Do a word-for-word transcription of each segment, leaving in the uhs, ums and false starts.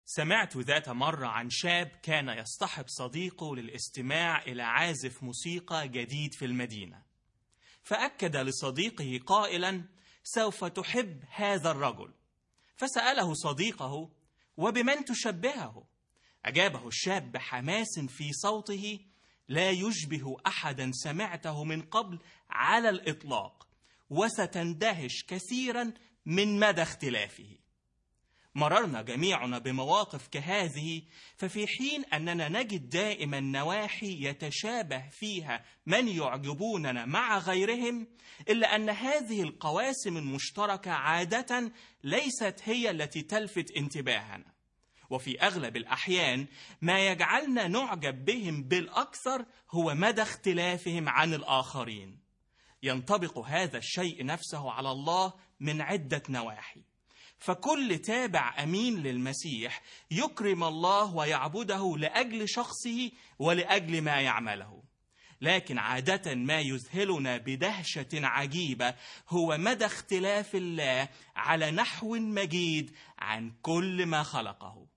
سمعت ذات مرة عن شاب كان يصطحب صديقه للاستماع إلى عازف موسيقى جديد في المدينة، فأكد لصديقه قائلا: سوف تحب هذا الرجل. فسأله صديقه: وبمن تشبهه؟ أجابه الشاب بحماس في صوته لا يشبه أحدا سمعته من قبل على الإطلاق، وستندهش كثيرا من مدى اختلافه. مررنا جميعنا بمواقف كهذه، ففي حين أننا نجد دائما نواحي يتشابه فيها من يعجبوننا مع غيرهم، إلا أن هذه القواسم المشتركة عادة ليست هي التي تلفت انتباهنا، وفي أغلب الأحيان ما يجعلنا نعجب بهم بالأكثر هو مدى اختلافهم عن الآخرين. ينطبق هذا الشيء نفسه على الله من عدة نواحي، فكل تابع أمين للمسيح يكرم الله ويعبده لأجل شخصه ولأجل ما يعمله. لكن عادة ما يذهلنا بدهشة عجيبة هو مدى اختلاف الله على نحو مجيد عن كل ما خلقه.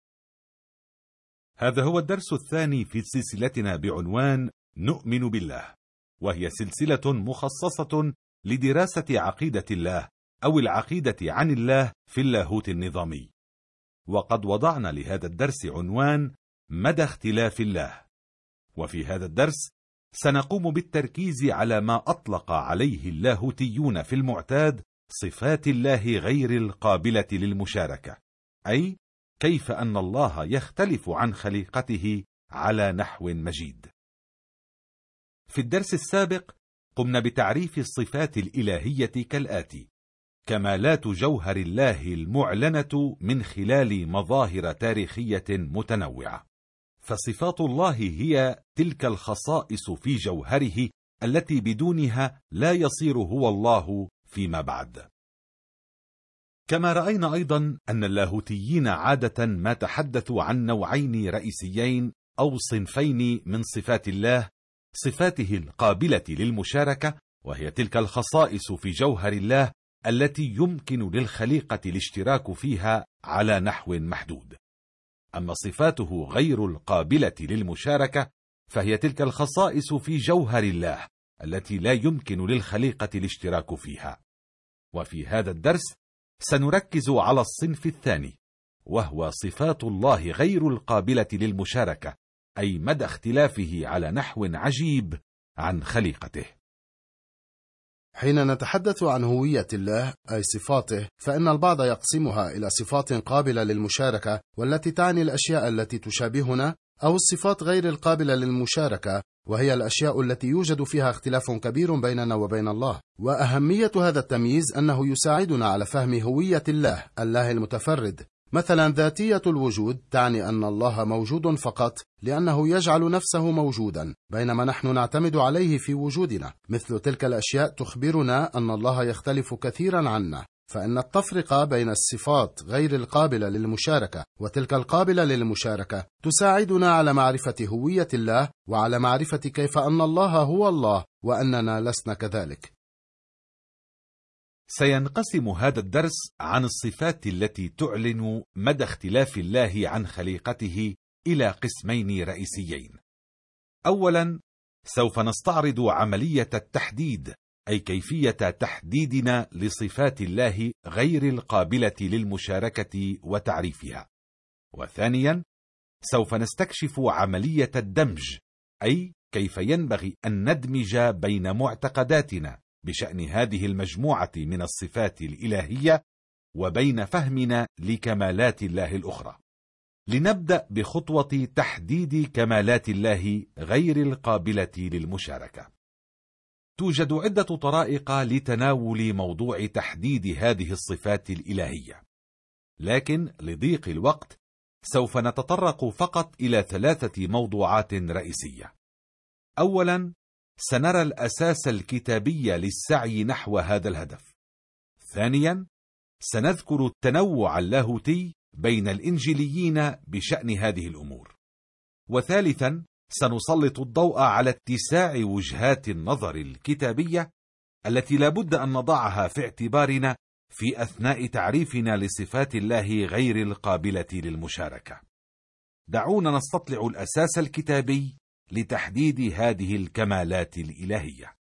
هذا هو الدرس الثاني في سلسلتنا بعنوان نؤمن بالله، وهي سلسلة مخصصة لدراسة عقيدة الله أو العقيدة عن الله في اللاهوت النظامي. وقد وضعنا لهذا الدرس عنوان مدى اختلاف الله، وفي هذا الدرس سنقوم بالتركيز على ما أطلق عليه اللاهوتيون في المعتاد صفات الله غير القابلة للمشاركة، أي كيف أن الله يختلف عن خليقته على نحو مجيد. في الدرس السابق قمنا بتعريف الصفات الإلهية كالآتي: كمالات جوهر الله المعلنة من خلال مظاهر تاريخية متنوعة. فصفات الله هي تلك الخصائص في جوهره التي بدونها لا يصير هو الله فيما بعد. كما رأينا أيضا أن اللاهوتيين عادة ما تحدثوا عن نوعين رئيسيين أو صنفين من صفات الله: صفاته القابلة للمشاركة، وهي تلك الخصائص في جوهر الله التي يمكن للخليقة الاشتراك فيها على نحو محدود. أما صفاته غير القابلة للمشاركة فهي تلك الخصائص في جوهر الله التي لا يمكن للخليقة الاشتراك فيها. وفي هذا الدرس سنركز على الصنف الثاني، وهو صفات الله غير القابلة للمشاركة، أي مدى اختلافه على نحو عجيب عن خليقته. حين نتحدث عن هوية الله أي صفاته، فإن البعض يقسمها إلى صفات قابلة للمشاركة والتي تعني الأشياء التي تشابهنا، أو الصفات غير القابلة للمشاركة وهي الأشياء التي يوجد فيها اختلاف كبير بيننا وبين الله. وأهمية هذا التمييز أنه يساعدنا على فهم هوية الله، الله المتفرد. مثلا ذاتية الوجود تعني أن الله موجود فقط لأنه يجعل نفسه موجودا، بينما نحن نعتمد عليه في وجودنا. مثل تلك الأشياء تخبرنا أن الله يختلف كثيرا عنا، فإن التفرقة بين الصفات غير القابلة للمشاركة وتلك القابلة للمشاركة تساعدنا على معرفة هوية الله وعلى معرفة كيف أن الله هو الله وأننا لسنا كذلك. سينقسم هذا الدرس عن الصفات التي تعلن مدى اختلاف الله عن خليقته إلى قسمين رئيسيين. أولا سوف نستعرض عملية التحديد، أي كيفية تحديدنا لصفات الله غير القابلة للمشاركة وتعريفها. وثانيا سوف نستكشف عملية الدمج، أي كيف ينبغي أن ندمج بين معتقداتنا بشأن هذه المجموعة من الصفات الإلهية وبين فهمنا لكمالات الله الأخرى. لنبدأ بخطوة تحديد كمالات الله غير القابلة للمشاركة. توجد عدة طرائق لتناول موضوع تحديد هذه الصفات الإلهية، لكن لضيق الوقت سوف نتطرق فقط إلى ثلاثة موضوعات رئيسية. أولا سنرى الأساس الكتابي للسعي نحو هذا الهدف. ثانيا سنذكر التنوع اللاهوتي بين الإنجيليين بشأن هذه الأمور. وثالثا سنسلط الضوء على اتساع وجهات النظر الكتابية التي لا بد أن نضعها في اعتبارنا في أثناء تعريفنا لصفات الله غير القابلة للمشاركة. دعونا نستطلع الأساس الكتابي لتحديد هذه الكمالات الإلهية.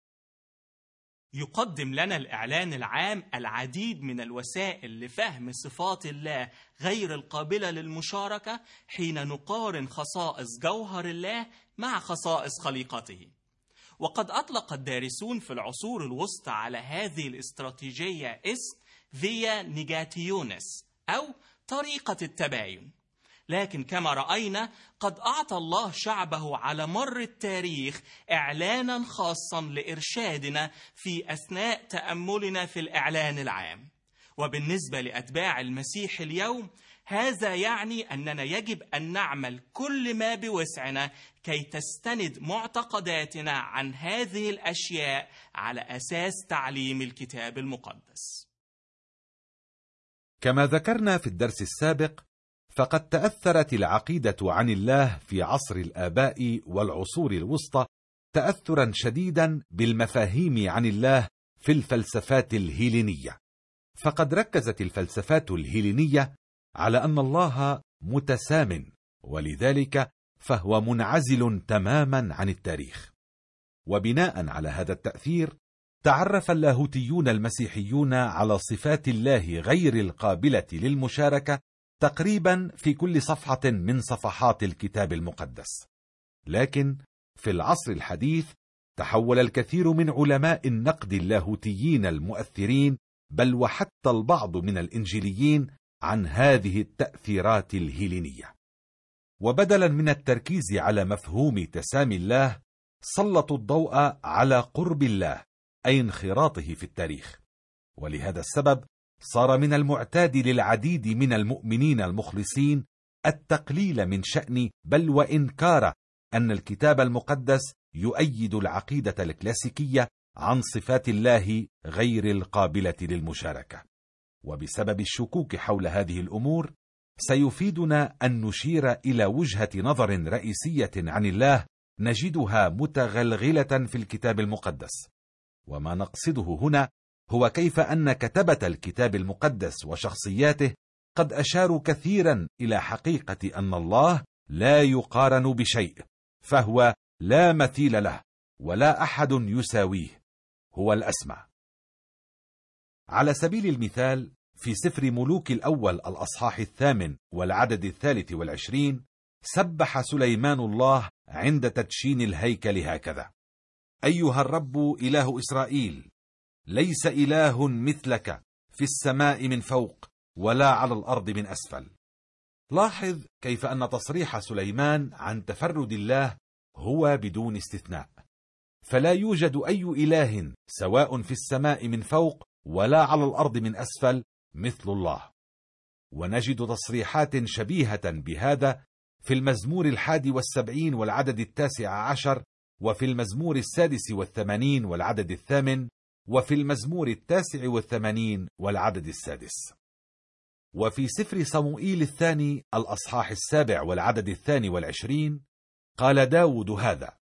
يقدم لنا الإعلان العام العديد من الوسائل لفهم صفات الله غير القابلة للمشاركة حين نقارن خصائص جوهر الله مع خصائص خليقته. وقد أطلق الدارسون في العصور الوسطى على هذه الاستراتيجية اسم فيا نيجاتيونس أو طريقة التباين. لكن كما رأينا قد أعطى الله شعبه على مر التاريخ إعلانا خاصا لإرشادنا في أثناء تأملنا في الإعلان العام. وبالنسبة لأتباع المسيح اليوم هذا يعني أننا يجب أن نعمل كل ما بوسعنا كي تستند معتقداتنا عن هذه الأشياء على أساس تعليم الكتاب المقدس. كما ذكرنا في الدرس السابق، فقد تأثرت العقيدة عن الله في عصر الآباء والعصور الوسطى تأثرا شديدا بالمفاهيم عن الله في الفلسفات الهيلينية. فقد ركزت الفلسفات الهيلينية على أن الله متسام، ولذلك فهو منعزل تماما عن التاريخ. وبناء على هذا التأثير تعرف اللاهوتيون المسيحيون على صفات الله غير القابلة للمشاركة تقريبا في كل صفحة من صفحات الكتاب المقدس. لكن في العصر الحديث تحول الكثير من علماء النقد اللاهوتيين المؤثرين، بل وحتى البعض من الإنجيليين، عن هذه التأثيرات الهيلينية. وبدلا من التركيز على مفهوم تسامي الله سلطوا الضوء على قرب الله، أي انخراطه في التاريخ. ولهذا السبب صار من المعتاد للعديد من المؤمنين المخلصين التقليل من شأن بل وإنكار أن الكتاب المقدس يؤيد العقيدة الكلاسيكية عن صفات الله غير القابلة للمشاركة. وبسبب الشكوك حول هذه الأمور سيفيدنا أن نشير إلى وجهة نظر رئيسية عن الله نجدها متغلغلة في الكتاب المقدس. وما نقصده هنا هو كيف أن كتبة الكتاب المقدس وشخصياته قد أشاروا كثيرا إلى حقيقة أن الله لا يقارن بشيء، فهو لا مثيل له ولا أحد يساويه، هو الأسمى. على سبيل المثال في سفر ملوك الأول الأصحاح الثامن والعدد الثالث والعشرين سبح سليمان الله عند تدشين الهيكل هكذا: أيها الرب إله إسرائيل، ليس إله مثلك في السماء من فوق ولا على الأرض من أسفل. لاحظ كيف أن تصريح سليمان عن تفرد الله هو بدون استثناء، فلا يوجد أي إله سواء في السماء من فوق ولا على الأرض من أسفل مثل الله. ونجد تصريحات شبيهة بهذا في المزمور الحادي والسبعين والعدد التاسع عشر، وفي المزمور السادس والثمانين والعدد الثامن، وفي المزمور التاسع والثمانين والعدد السادس. وفي سفر صموئيل الثاني الأصحاح السابع والعدد الثاني والعشرين قال داود هذا: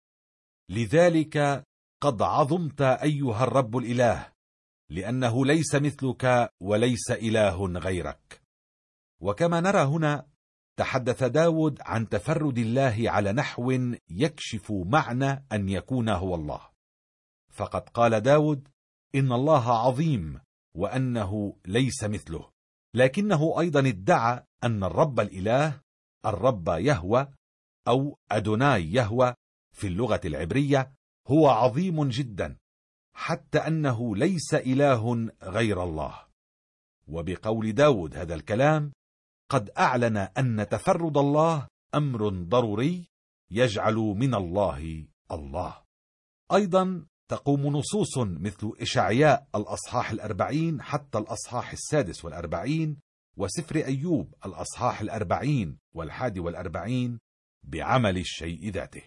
لذلك قد عظمت أيها الرب الإله، لأنه ليس مثلك وليس إله غيرك. وكما نرى هنا تحدث داود عن تفرد الله على نحو يكشف معنى أن يكون هو الله. فقد قال داود إن الله عظيم وأنه ليس مثله، لكنه أيضا ادعى أن الرب الإله، الرب يهوى أو أدوناي يهوى في اللغة العبرية، هو عظيم جدا، حتى أنه ليس إله غير الله. وبقول داود هذا الكلام قد أعلن أن تفرد الله أمر ضروري يجعل من الله الله. أيضا تقوم نصوص مثل إشعياء الأصحاح الأربعين حتى الأصحاح السادس والأربعين، وسفر أيوب الأصحاح الأربعين والحادي والأربعين بعمل الشيء ذاته.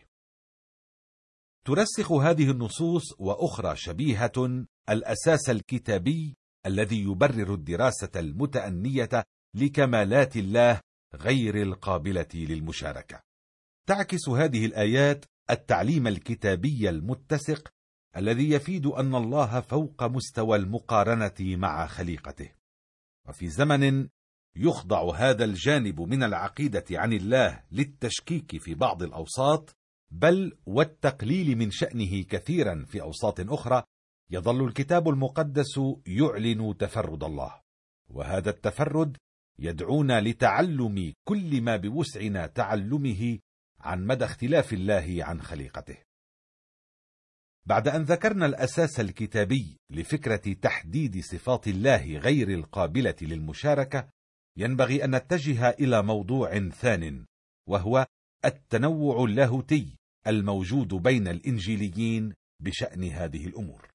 ترسخ هذه النصوص وأخرى شبيهة الأساس الكتابي الذي يبرر الدراسة المتأنية لكمالات الله غير القابلة للمشاركة. تعكس هذه الآيات التعليم الكتابي المتسق الذي يفيد أن الله فوق مستوى المقارنة مع خليقته. وفي زمن يخضع هذا الجانب من العقيدة عن الله للتشكيك في بعض الأوساط، بل والتقليل من شأنه كثيرا في أوساط أخرى، يظل الكتاب المقدس يعلن تفرد الله، وهذا التفرد يدعونا لتعلم كل ما بوسعنا تعلمه عن مدى اختلاف الله عن خليقته. بعد أن ذكرنا الأساس الكتابي لفكرة تحديد صفات الله غير القابلة للمشاركة، ينبغي أن نتجه إلى موضوع ثان، وهو التنوع اللاهوتي الموجود بين الإنجيليين بشأن هذه الأمور.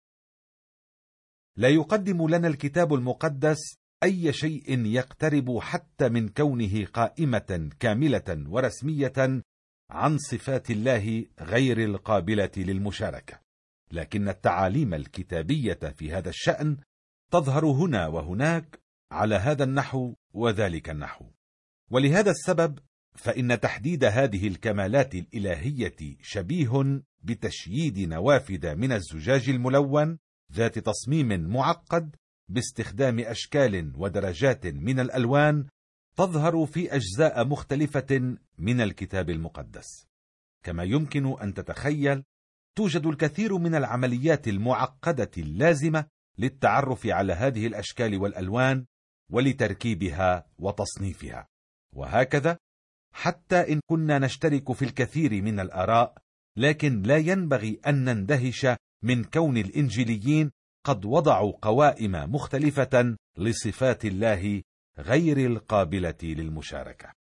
لا يقدم لنا الكتاب المقدس أي شيء يقترب حتى من كونه قائمة كاملة ورسمية عن صفات الله غير القابلة للمشاركة، لكن التعاليم الكتابية في هذا الشأن تظهر هنا وهناك على هذا النحو وذلك النحو. ولهذا السبب فإن تحديد هذه الكمالات الإلهية شبيه بتشييد نوافذ من الزجاج الملون ذات تصميم معقد باستخدام أشكال ودرجات من الألوان تظهر في أجزاء مختلفة من الكتاب المقدس. كما يمكن أن تتخيل، توجد الكثير من العمليات المعقدة اللازمة للتعرف على هذه الأشكال والألوان ولتركيبها وتصنيفها. وهكذا حتى إن كنا نشترك في الكثير من الآراء، لكن لا ينبغي أن نندهش من كون الإنجيليين قد وضعوا قوائم مختلفة لصفات الله غير القابلة للمشاركة.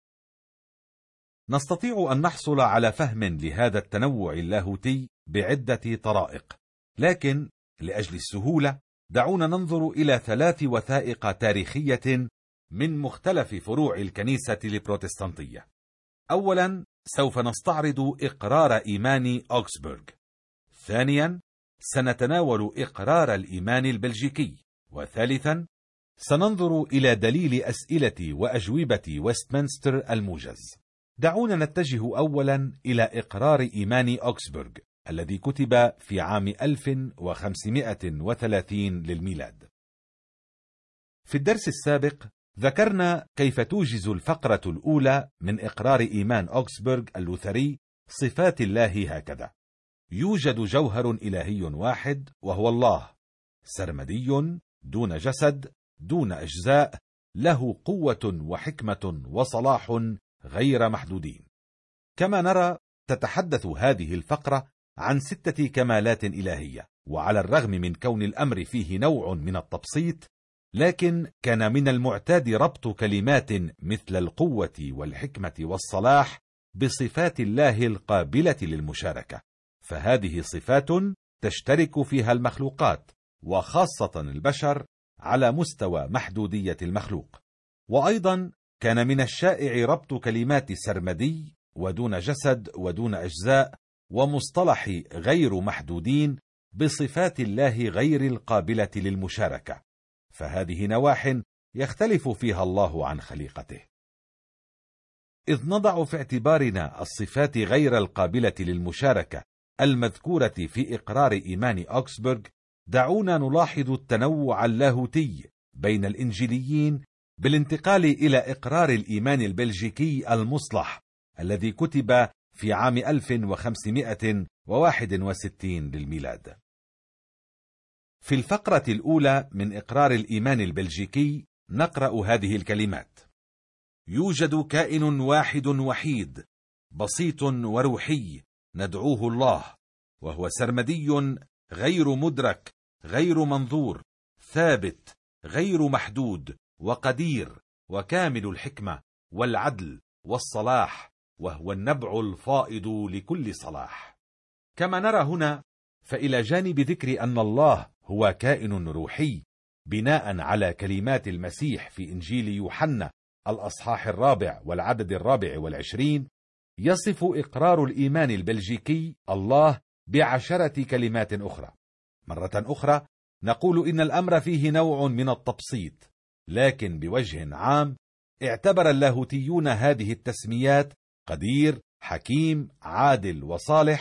نستطيع أن نحصل على فهم لهذا التنوع اللاهوتي بعدة طرائق، لكن لأجل السهولة دعونا ننظر إلى ثلاث وثائق تاريخية من مختلف فروع الكنيسة البروتستانتية. أولا، سوف نستعرض إقرار إيمان أوغسبورغ. ثانيا، سنتناول إقرار الإيمان البلجيكي. وثالثا، سننظر إلى دليل أسئلة وأجوبة ويستمنستر الموجز. دعونا نتجه أولا إلى إقرار إيمان أوغسبورغ الذي كتب في عام ألف وخمسمائة وثلاثين للميلاد. في الدرس السابق ذكرنا كيف توجز الفقرة الأولى من إقرار إيمان أوغسبورغ اللوثري صفات الله هكذا: يوجد جوهر إلهي واحد وهو الله، سرمدي دون جسد دون أجزاء، له قوة وحكمة وصلاح غير محدودين. كما نرى، تتحدث هذه الفقرة عن ستة كمالات إلهية، وعلى الرغم من كون الأمر فيه نوع من التبسيط، لكن كان من المعتاد ربط كلمات مثل القوة والحكمة والصلاح بصفات الله القابلة للمشاركة، فهذه صفات تشترك فيها المخلوقات وخاصة البشر على مستوى محدودية المخلوق. وأيضا كان من الشائع ربط كلمات سرمدي ودون جسد ودون أجزاء ومصطلح غير محدودين بصفات الله غير القابلة للمشاركة، فهذه نواح يختلف فيها الله عن خليقته. إذ نضع في اعتبارنا الصفات غير القابلة للمشاركة المذكورة في إقرار إيمان أوغسبورغ، دعونا نلاحظ التنوع اللاهوتي بين الإنجيليين بالانتقال إلى إقرار الإيمان البلجيكي المصلح الذي كتب في عام ألف وخمسمائة وواحد وستين للميلاد. في الفقرة الأولى من إقرار الإيمان البلجيكي نقرأ هذه الكلمات: يوجد كائن واحد وحيد بسيط وروحي ندعوه الله، وهو سرمدي غير مدرك غير منظور ثابت غير محدود وقدير وكامل الحكمة والعدل والصلاح، وهو النبع الفائض لكل صلاح. كما نرى هنا، فإلى جانب ذكر أن الله هو كائن روحي بناء على كلمات المسيح في إنجيل يوحنا الأصحاح الرابع والعدد الرابع والعشرين، يصف إقرار الإيمان البلجيكي الله بعشرة كلمات أخرى. مرة أخرى نقول إن الأمر فيه نوع من التبسيط، لكن بوجه عام اعتبر اللاهوتيون هذه التسميات قدير، حكيم، عادل وصالح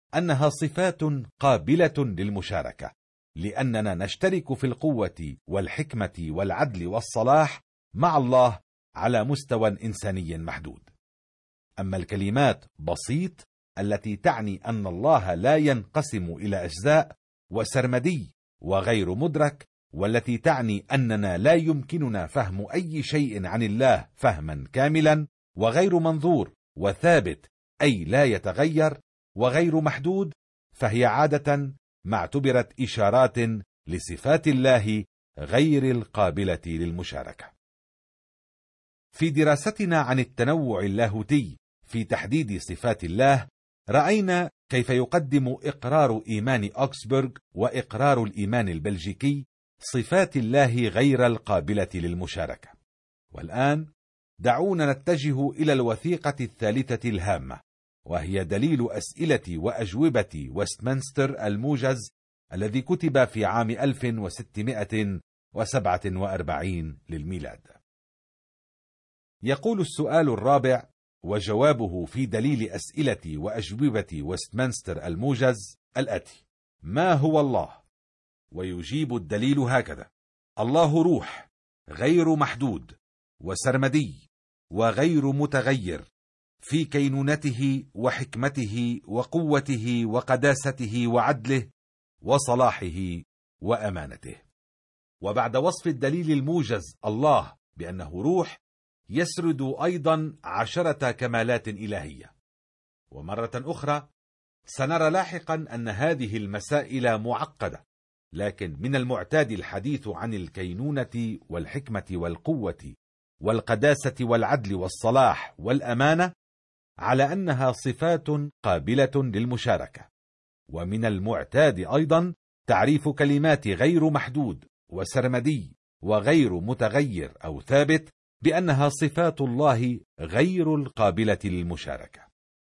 أنها صفات قابلة للمشاركة، لأننا نشترك في القوة والحكمة والعدل والصلاح مع الله على مستوى إنساني محدود. أما الكلمات بسيط التي تعني أن الله لا ينقسم إلى أجزاء، وسرمدي وغير مدرك، والتي تعني أننا لا يمكننا فهم أي شيء عن الله فهما كاملا، وغير منظور وثابت أي لا يتغير، وغير محدود، فهي عادة ما اعتبرت إشارات لصفات الله غير القابلة للمشاركة. في دراستنا عن التنوع اللاهوتي في تحديد صفات الله، رأينا كيف يقدم إقرار إيمان أوكسبورغ وإقرار الإيمان البلجيكي صفات الله غير القابلة للمشاركة. والآن دعونا نتجه إلى الوثيقة الثالثة الهامة، وهي دليل أسئلة وأجوبة وستمنستر الموجز الذي كتب في عام ألف وستمائة وسبعة وأربعين للميلاد. يقول السؤال الرابع وجوابه في دليل أسئلة وأجوبة وستمنستر الموجز الآتي: ما هو الله؟ ويجيب الدليل هكذا: الله روح غير محدود وسرمدي وغير متغير في كينونته وحكمته وقوته وقداسته وعدله وصلاحه وأمانته. وبعد وصف الدليل الموجز الله بأنه روح، يسرد أيضا عشرة كمالات إلهية. ومرة أخرى سنرى لاحقا أن هذه المسائل معقدة، لكن من المعتاد الحديث عن الكينونة والحكمة والقوة والقداسة والعدل والصلاح والأمانة على أنها صفات قابلة للمشاركة. ومن المعتاد أيضا تعريف كلمات غير محدود وسرمدي وغير متغير أو ثابت بأنها صفات الله غير القابلة للمشاركة.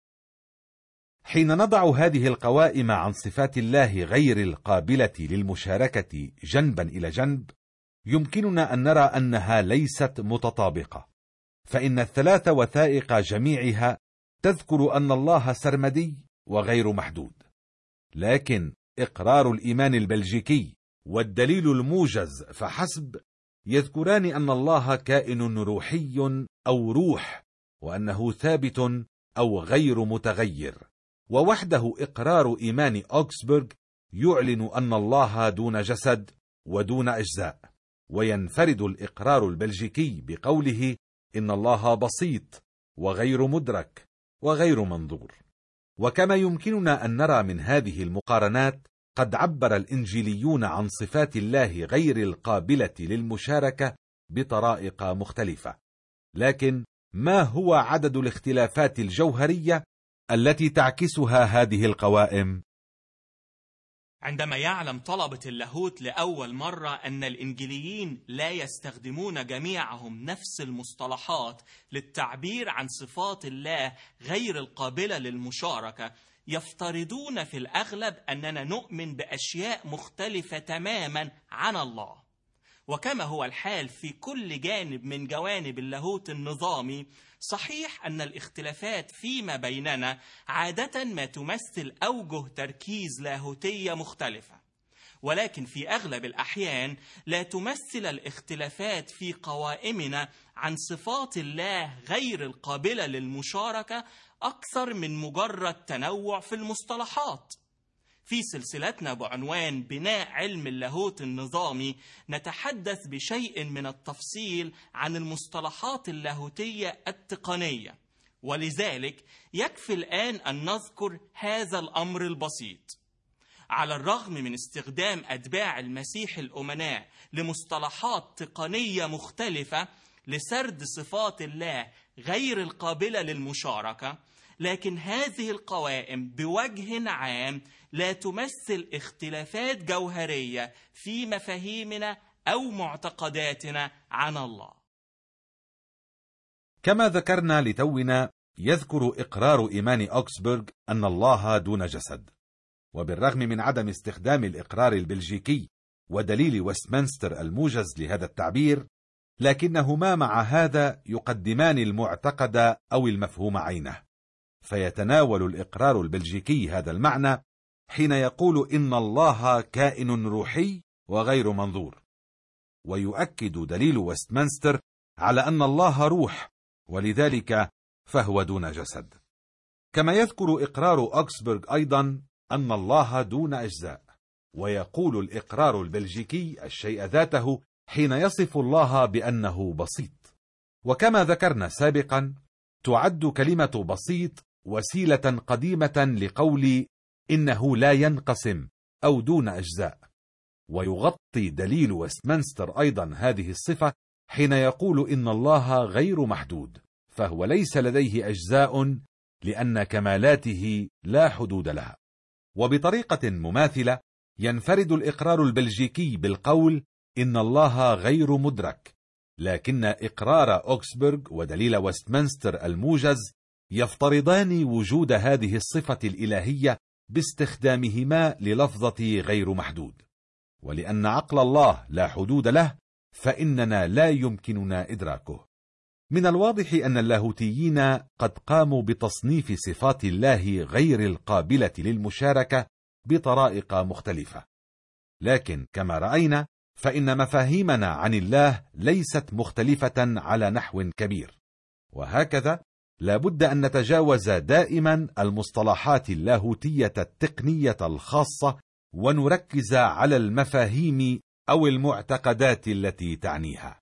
حين نضع هذه القوائم عن صفات الله غير القابلة للمشاركة جنبا إلى جنب، يمكننا أن نرى أنها ليست متطابقة، فإن الثلاث وثائق جميعها تذكر أن الله سرمدي وغير محدود، لكن إقرار الإيمان البلجيكي والدليل الموجز فحسب يذكران أن الله كائن روحي أو روح، وأنه ثابت أو غير متغير. ووحده إقرار إيمان أوكسبورغ يعلن أن الله دون جسد ودون أجزاء، وينفرد الإقرار البلجيكي بقوله إن الله بسيط وغير مدرك وغير منظور. وكما يمكننا أن نرى من هذه المقارنات، قد عبر الإنجيليون عن صفات الله غير القابلة للمشاركة بطرائق مختلفة، لكن ما هو عدد الاختلافات الجوهرية التي تعكسها هذه القوائم؟ عندما يعلم طلبة اللاهوت لأول مرة أن الإنجيليين لا يستخدمون جميعهم نفس المصطلحات للتعبير عن صفات الله غير القابلة للمشاركة، يفترضون في الأغلب أننا نؤمن بأشياء مختلفة تماما عن الله. وكما هو الحال في كل جانب من جوانب اللاهوت النظامي، صحيح أن الاختلافات فيما بيننا عادة ما تمثل أوجه تركيز لاهوتية مختلفة، ولكن في أغلب الأحيان لا تمثل الاختلافات في قوائمنا عن صفات الله غير القابلة للمشاركة أكثر من مجرد تنوع في المصطلحات. في سلسلتنا بعنوان بناء علم اللاهوت النظامي نتحدث بشيء من التفصيل عن المصطلحات اللاهوتية التقنية، ولذلك يكفي الآن أن نذكر هذا الأمر البسيط. على الرغم من استخدام أتباع المسيح الأمناء لمصطلحات تقنية مختلفة لسرد صفات الله غير القابلة للمشاركة، لكن هذه القوائم بوجه عام لا تمثل اختلافات جوهرية في مفاهيمنا أو معتقداتنا عن الله. كما ذكرنا لتونا، يذكر إقرار إيمان أوكسبورغ أن الله دون جسد، وبالرغم من عدم استخدام الإقرار البلجيكي ودليل وستمنستر الموجز لهذا التعبير، لكنهما مع هذا يقدمان المعتقد أو المفهوم عينه. فيتناول الإقرار البلجيكي هذا المعنى حين يقول إن الله كائن روحي وغير منظور، ويؤكد دليل ويستمنستر على أن الله روح، ولذلك فهو دون جسد. كما يذكر إقرار أوكسبورغ أيضا أن الله دون أجزاء، ويقول الإقرار البلجيكي الشيء ذاته حين يصف الله بأنه بسيط. وكما ذكرنا سابقا، تعد كلمة بسيط وسيلة قديمة لقول إنه لا ينقسم أو دون أجزاء، ويغطي دليل ويستمنستر أيضا هذه الصفة حين يقول إن الله غير محدود، فهو ليس لديه أجزاء لأن كمالاته لا حدود لها. وبطريقة مماثلة ينفرد الإقرار البلجيكي بالقول إن الله غير مدرك، لكن إقرار أوكسبورغ ودليل ويستمنستر الموجز يفترضان وجود هذه الصفة الإلهية باستخدامهما للفظة غير محدود. ولأن عقل الله لا حدود له، فإننا لا يمكننا إدراكه. من الواضح أن اللاهوتيين قد قاموا بتصنيف صفات الله غير القابلة للمشاركة بطرائق مختلفة، لكن كما رأينا فإن مفاهيمنا عن الله ليست مختلفة على نحو كبير، وهكذا لا بد أن نتجاوز دائما المصطلحات اللاهوتية التقنية الخاصة ونركز على المفاهيم أو المعتقدات التي تعنيها.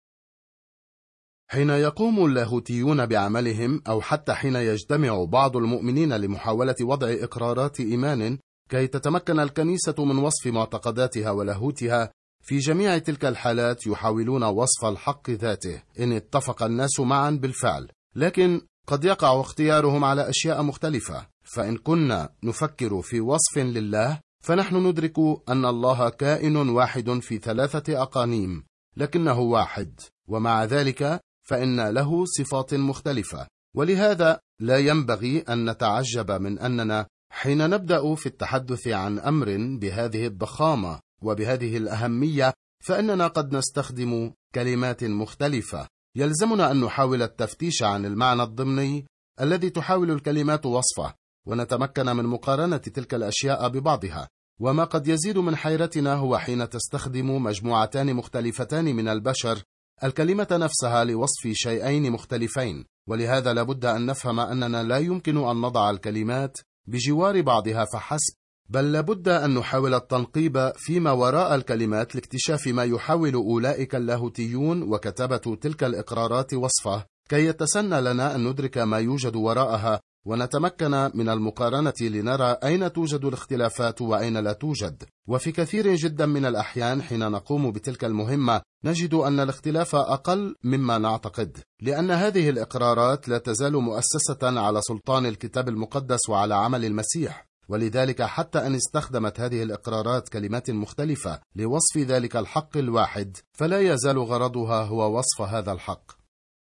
حين يقوم اللاهوتيون بعملهم، أو حتى حين يجتمع بعض المؤمنين لمحاولة وضع إقرارات إيمان كي تتمكن الكنيسة من وصف معتقداتها ولاهوتها، في جميع تلك الحالات يحاولون وصف الحق ذاته إن اتفق الناس معا بالفعل، لكن قد يقع اختيارهم على أشياء مختلفة. فإن كنا نفكر في وصف لله، فنحن ندرك أن الله كائن واحد في ثلاثة أقانيم، لكنه واحد، ومع ذلك فإن له صفات مختلفة. ولهذا لا ينبغي أن نتعجب من أننا حين نبدأ في التحدث عن أمر بهذه الضخامة وبهذه الأهمية، فإننا قد نستخدم كلمات مختلفة. يلزمنا أن نحاول التفتيش عن المعنى الضمني الذي تحاول الكلمات وصفه، ونتمكن من مقارنة تلك الأشياء ببعضها. وما قد يزيد من حيرتنا هو حين تستخدم مجموعتان مختلفتان من البشر الكلمة نفسها لوصف شيئين مختلفين. ولهذا لابد أن نفهم أننا لا يمكن أن نضع الكلمات بجوار بعضها فحسب، بل لابد أن نحاول التنقيب فيما وراء الكلمات لاكتشاف ما يحاول أولئك اللاهوتيون وكتبة تلك الإقرارات وصفه، كي يتسنى لنا أن ندرك ما يوجد وراءها ونتمكن من المقارنة لنرى أين توجد الاختلافات وأين لا توجد. وفي كثير جدا من الأحيان حين نقوم بتلك المهمة نجد أن الاختلاف أقل مما نعتقد، لأن هذه الإقرارات لا تزال مؤسسة على سلطان الكتاب المقدس وعلى عمل المسيح. ولذلك حتى أن استخدمت هذه الإقرارات كلمات مختلفة لوصف ذلك الحق الواحد، فلا يزال غرضها هو وصف هذا الحق.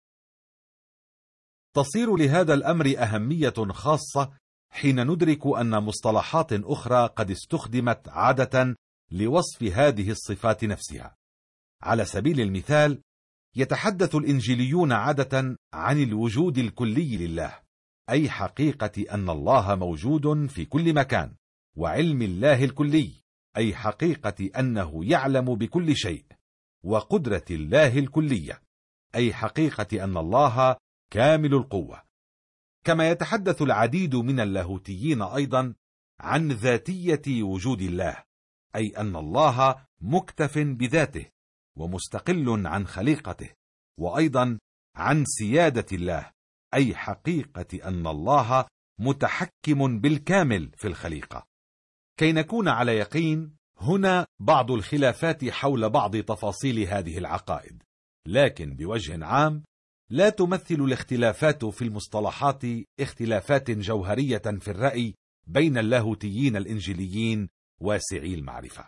تصير لهذا الأمر أهمية خاصة حين ندرك أن مصطلحات أخرى قد استخدمت عادة لوصف هذه الصفات نفسها. على سبيل المثال، يتحدث الإنجيليون عادة عن الوجود الكلي لله، أي حقيقة أن الله موجود في كل مكان، وعلم الله الكلي، أي حقيقة أنه يعلم بكل شيء، وقدرة الله الكلية، أي حقيقة أن الله كامل القوة. كما يتحدث العديد من اللاهوتيين أيضا عن ذاتية وجود الله، أي أن الله مكتف بذاته ومستقل عن خليقته، وأيضا عن سيادة الله، أي حقيقة أن الله متحكم بالكامل في الخليقة. كي نكون على يقين، هنا بعض الخلافات حول بعض تفاصيل هذه العقائد، لكن بوجه عام لا تمثل الاختلافات في المصطلحات اختلافات جوهرية في الرأي بين اللاهوتيين الإنجيليين واسعي المعرفة.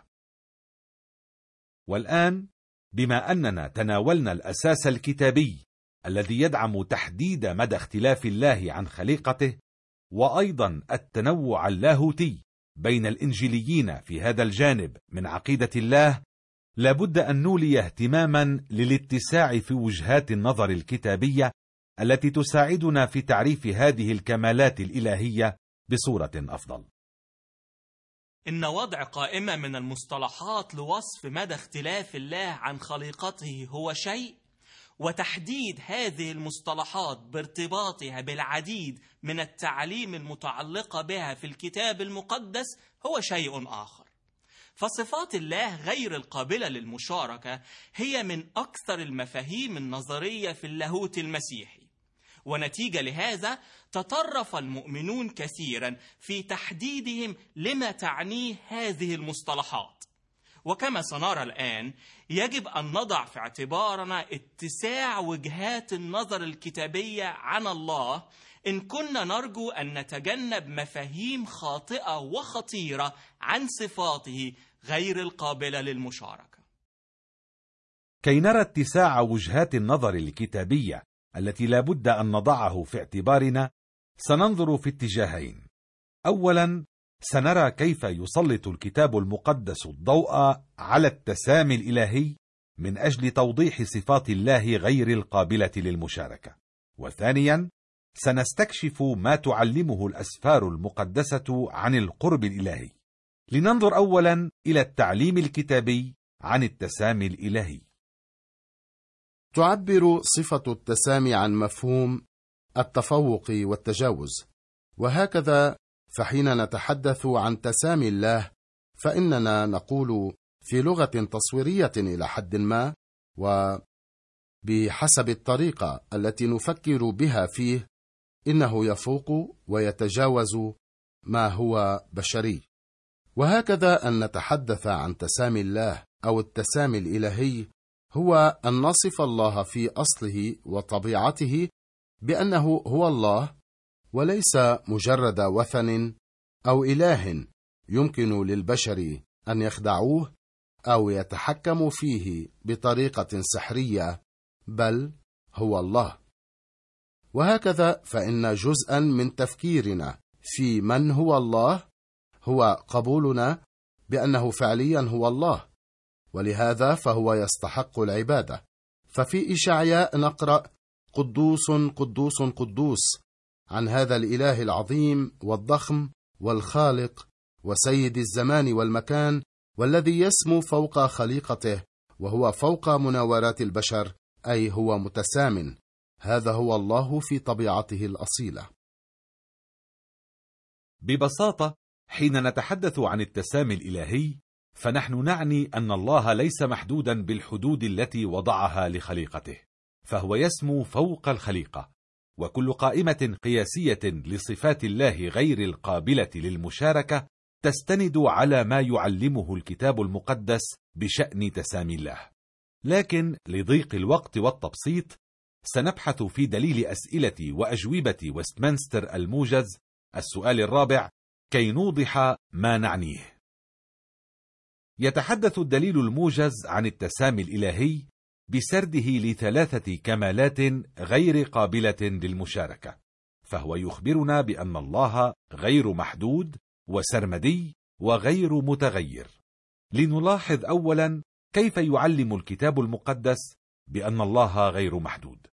والآن، بما أننا تناولنا الأساس الكتابي الذي يدعم تحديد مدى اختلاف الله عن خليقته، وأيضا التنوع اللاهوتي بين الإنجيليين في هذا الجانب من عقيدة الله، لابد أن نولي اهتماما للاتساع في وجهات النظر الكتابية التي تساعدنا في تعريف هذه الكمالات الإلهية بصورة أفضل. إن وضع قائمة من المصطلحات لوصف مدى اختلاف الله عن خليقته هو شيء، وتحديد هذه المصطلحات بارتباطها بالعديد من التعاليم المتعلقة بها في الكتاب المقدس هو شيء آخر. فصفات الله غير القابلة للمشاركة هي من أكثر المفاهيم النظرية في اللاهوت المسيحي، ونتيجة لهذا تطرف المؤمنون كثيرا في تحديدهم لما تعنيه هذه المصطلحات. وكما سنرى الآن، يجب أن نضع في اعتبارنا اتساع وجهات النظر الكتابية عن الله إن كنا نرجو أن نتجنب مفاهيم خاطئة وخطيرة عن صفاته غير القابلة للمشاركة. كي نرى اتساع وجهات النظر الكتابية التي لا بد أن نضعه في اعتبارنا، سننظر في اتجاهين. أولا، سنرى كيف يسلط الكتاب المقدس الضوء على التسامي الإلهي من أجل توضيح صفات الله غير القابلة للمشاركة. وثانيا، سنستكشف ما تعلمه الأسفار المقدسة عن القرب الإلهي. لننظر أولا إلى التعليم الكتابي عن التسامي الإلهي. تعبر صفة التسامي عن مفهوم التفوق والتجاوز، وهكذا فحين نتحدث عن تسامي الله فإننا نقول في لغة تصويرية إلى حد ما، وبحسب الطريقة التي نفكر بها فيه، إنه يفوق ويتجاوز ما هو بشري. وهكذا أن نتحدث عن تسامي الله أو التسامي الإلهي هو أن نصف الله في أصله وطبيعته بأنه هو الله، وليس مجرد وثن أو إله يمكن للبشر أن يخدعوه أو يتحكموا فيه بطريقة سحرية، بل هو الله. وهكذا فإن جزءا من تفكيرنا في من هو الله هو قبولنا بأنه فعليا هو الله، ولهذا فهو يستحق العبادة. ففي إشعياء نقرأ: قدوس قدوس قدوس، عن هذا الإله العظيم والضخم والخالق وسيد الزمان والمكان، والذي يسمو فوق خليقته وهو فوق مناورات البشر، أي هو متسام. هذا هو الله في طبيعته الأصيلة. ببساطة، حين نتحدث عن التسامي الإلهي فنحن نعني أن الله ليس محدودا بالحدود التي وضعها لخليقته، فهو يسمو فوق الخليقة. وكل قائمة قياسية لصفات الله غير القابلة للمشاركة تستند على ما يعلمه الكتاب المقدس بشأن تسامي الله. لكن لضيق الوقت والتبسيط سنبحث في دليل أسئلة وأجوبة وستمنستر الموجز السؤال الرابع كي نوضح ما نعنيه. يتحدث الدليل الموجز عن التسامي الإلهي بسرده لثلاثة كمالات غير قابلة للمشاركة، فهو يخبرنا بأن الله غير محدود وسرمدي وغير متغير. لنلاحظ أولا كيف يعلم الكتاب المقدس بأن الله غير محدود.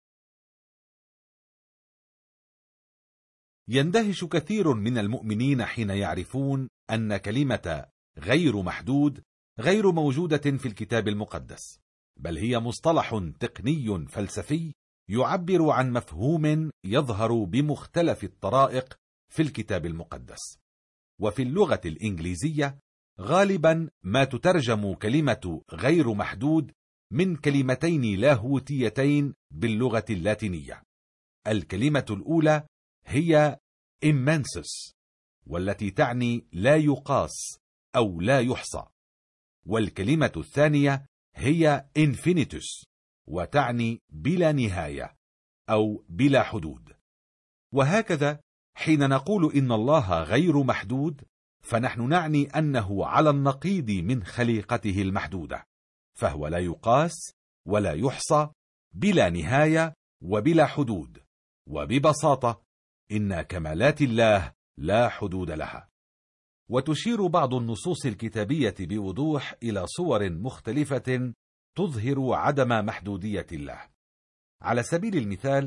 يندهش كثير من المؤمنين حين يعرفون أن كلمة غير محدود غير موجودة في الكتاب المقدس، بل هي مصطلح تقني فلسفي يعبر عن مفهوم يظهر بمختلف الطرائق في الكتاب المقدس. وفي اللغة الإنجليزية غالبا ما تترجم كلمة غير محدود من كلمتين لاهوتيتين باللغة اللاتينية. الكلمة الأولى هي immensus، والتي تعني لا يقاس أو لا يحصى، والكلمة الثانية هي infinitus، وتعني بلا نهاية أو بلا حدود. وهكذا حين نقول إن الله غير محدود فنحن نعني أنه على النقيض من خليقته المحدودة، فهو لا يقاس ولا يحصى، بلا نهاية وبلا حدود. وببساطة إن كمالات الله لا حدود لها. وتشير بعض النصوص الكتابية بوضوح إلى صور مختلفة تظهر عدم محدودية الله. على سبيل المثال،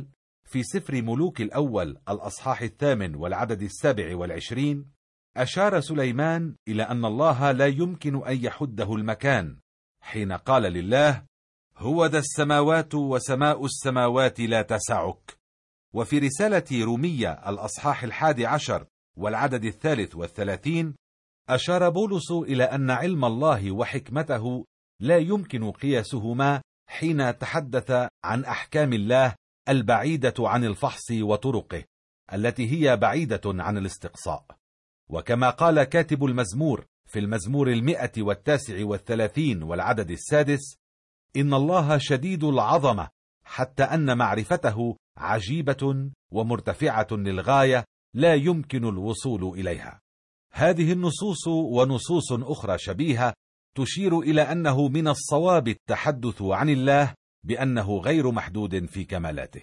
في سفر ملوك الأول الأصحاح الثامن والعدد السابع والعشرين، أشار سليمان إلى أن الله لا يمكن أن يحده المكان، حين قال لله: هو ذا السماوات وسماء السماوات لا تسعك. وفي رسالة رومية الأصحاح الحادي عشر والعدد الثالث والثلاثين، أشار بولس إلى أن علم الله وحكمته لا يمكن قياسهما حين تحدث عن أحكام الله البعيدة عن الفحص وطرقه التي هي بعيدة عن الاستقصاء. وكما قال كاتب المزمور في المزمور المئة والتاسع والثلاثين والعدد السادس: إن الله شديد العظمة حتى أن معرفته عجيبة ومرتفعة للغاية لا يمكن الوصول إليها. هذه النصوص ونصوص أخرى شبيهة تشير إلى أنه من الصواب التحدث عن الله بأنه غير محدود في كمالاته.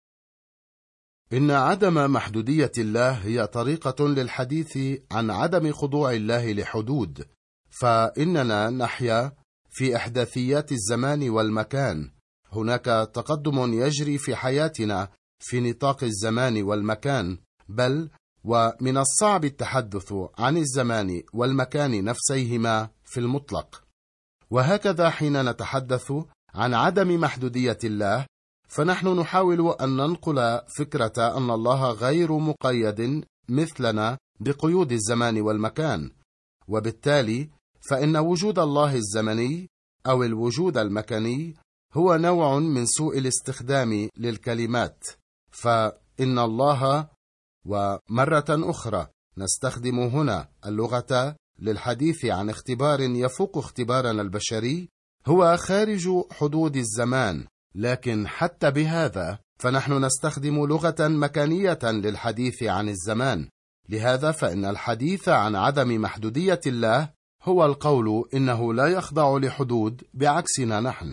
إن عدم محدودية الله هي طريقة للحديث عن عدم خضوع الله لحدود، فإننا نحيا في إحداثيات الزمان والمكان. هناك تقدم يجري في حياتنا في نطاق الزمان والمكان، بل ومن الصعب التحدث عن الزمان والمكان نفسيهما في المطلق. وهكذا حين نتحدث عن عدم محدودية الله، فنحن نحاول أن ننقل فكرة أن الله غير مقيد مثلنا بقيود الزمان والمكان، وبالتالي فإن وجود الله الزمني أو الوجود المكاني هو نوع من سوء الاستخدام للكلمات. فإن الله، ومرة أخرى نستخدم هنا اللغة للحديث عن اختبار يفوق اختبارنا البشري، هو خارج حدود الزمان، لكن حتى بهذا فنحن نستخدم لغة مكانية للحديث عن الزمان. لهذا فإن الحديث عن عدم محدودية الله هو القول إنه لا يخضع لحدود بعكسنا نحن.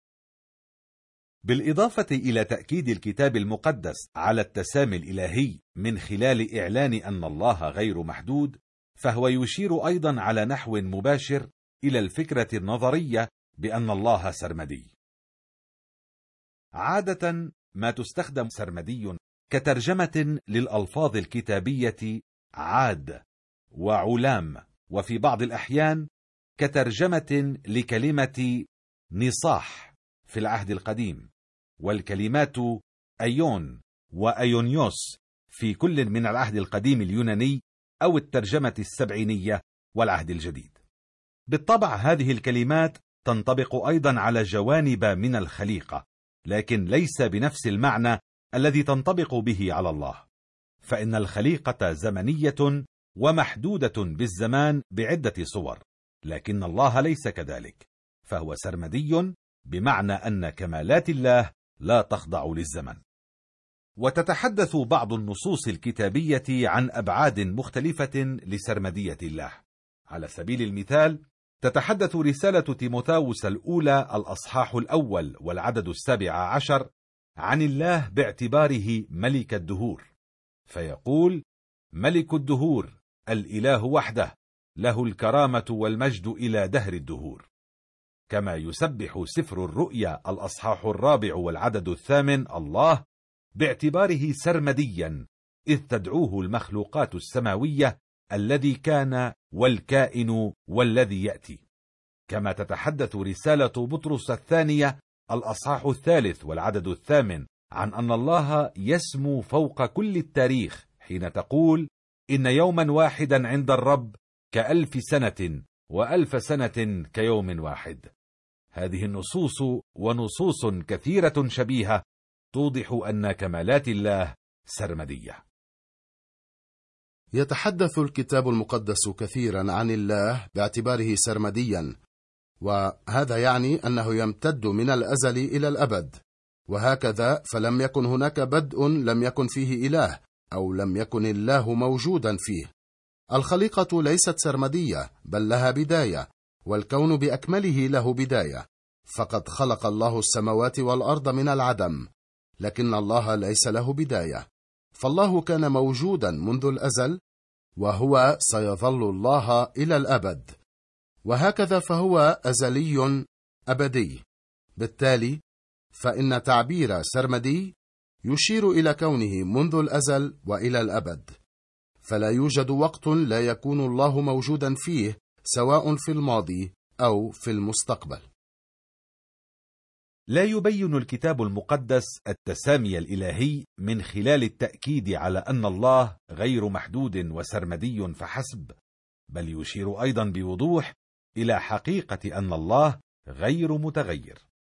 بالإضافة إلى تأكيد الكتاب المقدس على التسامي الإلهي من خلال إعلان أن الله غير محدود، فهو يشير أيضا على نحو مباشر إلى الفكرة النظرية بأن الله سرمدي. عادة ما تستخدم سرمدي كترجمة للألفاظ الكتابية عاد وعلام، وفي بعض الأحيان كترجمة لكلمة نصاح في العهد القديم، والكلمات أيون وأيونيوس في كل من العهد القديم اليوناني أو الترجمة السبعينية والعهد الجديد. بالطبع هذه الكلمات تنطبق أيضا على جوانب من الخليقة، لكن ليس بنفس المعنى الذي تنطبق به على الله، فإن الخليقة زمنية ومحدودة بالزمان بعدة صور، لكن الله ليس كذلك، فهو سرمدي بمعنى أن كمالات الله لا تخضع للزمن. وتتحدث بعض النصوص الكتابية عن أبعاد مختلفة لسرمدية الله. على سبيل المثال، تتحدث رسالة تيموثاوس الأولى الأصحاح الأول والعدد السابع عشر عن الله باعتباره ملك الدهور، فيقول: ملك الدهور الإله وحده، له الكرامة والمجد إلى دهر الدهور. كما يسبح سفر الرؤيا الأصحاح الرابع والعدد الثامن الله باعتباره سرمديا، إذ تدعوه المخلوقات السماوية الذي كان والكائن والذي يأتي. كما تتحدث رسالة بطرس الثانية الأصحاح الثالث والعدد الثامن عن أن الله يسمو فوق كل التاريخ، حين تقول: إن يوما واحدا عند الرب كألف سنة، وألف سنة كيوم واحد. هذه النصوص ونصوص كثيرة شبيهة توضح أن كمالات الله سرمدية. يتحدث الكتاب المقدس كثيرا عن الله باعتباره سرمديا، وهذا يعني أنه يمتد من الأزل إلى الأبد، وهكذا فلم يكن هناك بدء لم يكن فيه إله، أو لم يكن الله موجودا فيه. الخليقة ليست سرمدية، بل لها بداية، والكون بأكمله له بداية. فقد خلق الله السماوات والأرض من العدم، لكن الله ليس له بداية، فالله كان موجودا منذ الأزل، وهو سيظل الله إلى الأبد، وهكذا فهو أزلي أبدي. بالتالي فإن تعبير سرمدي يشير إلى كونه منذ الأزل وإلى الأبد، فلا يوجد وقت لا يكون الله موجودا فيه، سواء في الماضي أو في المستقبل. لا يبين الكتاب المقدس التسامي الإلهي من خلال التأكيد على أن الله غير محدود وسرمدي فحسب، بل يشير أيضا بوضوح إلى حقيقة أن الله غير متغير.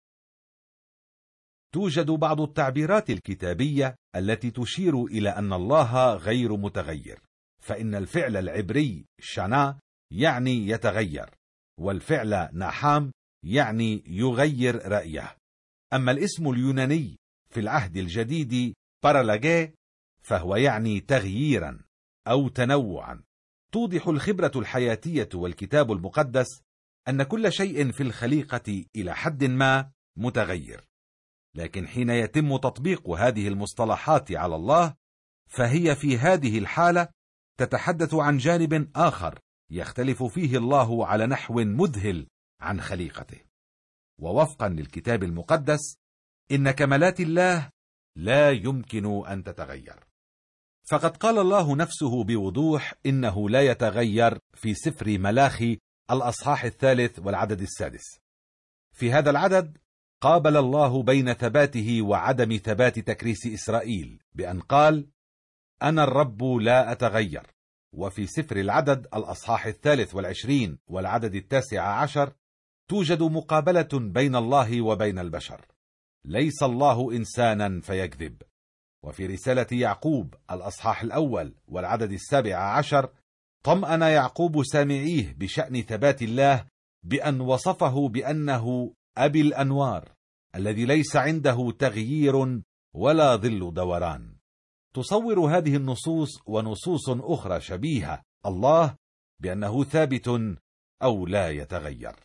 توجد بعض التعبيرات الكتابية التي تشير إلى أن الله غير متغير، فإن الفعل العبري شنا يعني يتغير، والفعل نحام يعني يغير رأيه. أما الاسم اليوناني في العهد الجديد بارالاجي فهو يعني تغييرا أو تنوعا. توضح الخبرة الحياتية والكتاب المقدس أن كل شيء في الخليقة إلى حد ما متغير، لكن حين يتم تطبيق هذه المصطلحات على الله فهي في هذه الحالة تتحدث عن جانب آخر يختلف فيه الله على نحو مذهل عن خليقته. ووفقا للكتاب المقدس إن كمالات الله لا يمكن أن تتغير، فقد قال الله نفسه بوضوح إنه لا يتغير في سفر ملاخي الأصحاح الثالث والعدد السادس. في هذا العدد قابل الله بين ثباته وعدم ثبات تكريس إسرائيل بأن قال: أنا الرب لا أتغير. وفي سفر العدد الأصحاح الثالث والعشرين والعدد التاسع عشر توجد مقابلة بين الله وبين البشر: ليس الله إنسانا فيكذب. وفي رسالة يعقوب الأصحاح الأول والعدد السابع عشر طمأن يعقوب سامعيه بشأن ثبات الله بأن وصفه بأنه أبي الأنوار الذي ليس عنده تغيير ولا ظل دوران. تصور هذه النصوص ونصوص أخرى شبيهة الله بأنه ثابت أو لا يتغير.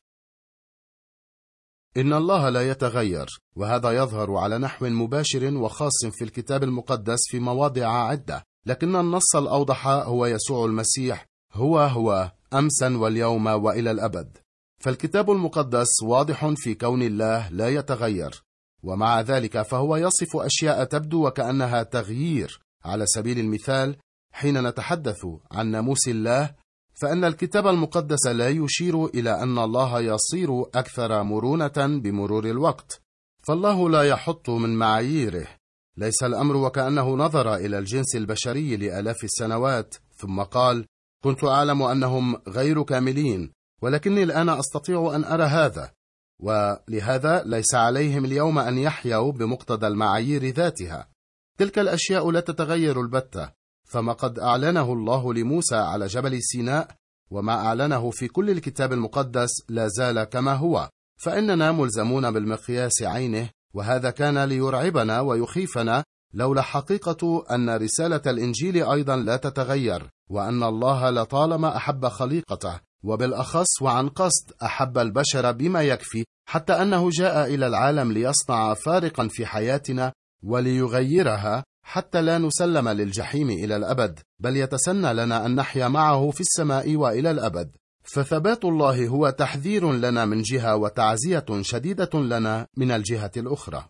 إن الله لا يتغير، وهذا يظهر على نحو مباشر وخاص في الكتاب المقدس في مواضع عدة، لكن النص الأوضح هو يسوع المسيح، هو هو أمسا واليوم وإلى الأبد. فالكتاب المقدس واضح في كون الله لا يتغير، ومع ذلك فهو يصف أشياء تبدو وكأنها تغيير. على سبيل المثال، حين نتحدث عن ناموس الله، فإن الكتاب المقدس لا يشير إلى أن الله يصير أكثر مرونة بمرور الوقت، فالله لا يحط من معاييره. ليس الأمر وكأنه نظر إلى الجنس البشري لآلاف السنوات ثم قال: كنت أعلم أنهم غير كاملين، ولكني الآن أستطيع أن أرى هذا، ولهذا ليس عليهم اليوم أن يحيوا بمقتضى المعايير ذاتها. تلك الأشياء لا تتغير البتة، فما قد أعلنه الله لموسى على جبل سيناء وما أعلنه في كل الكتاب المقدس لا زال كما هو، فإننا ملزمون بالمقياس عينه، وهذا كان ليرعبنا ويخيفنا لولا حقيقة أن رسالة الإنجيل أيضا لا تتغير، وأن الله لطالما أحب خليقته، وبالأخص وعن قصد أحب البشر بما يكفي، حتى أنه جاء إلى العالم ليصنع فارقا في حياتنا وليغيرها حتى لا نسلم للجحيم إلى الأبد، بل يتسنى لنا أن نحيا معه في السماء وإلى الأبد. فثبات الله هو تحذير لنا من جهة وتعزية شديدة لنا من الجهة الأخرى.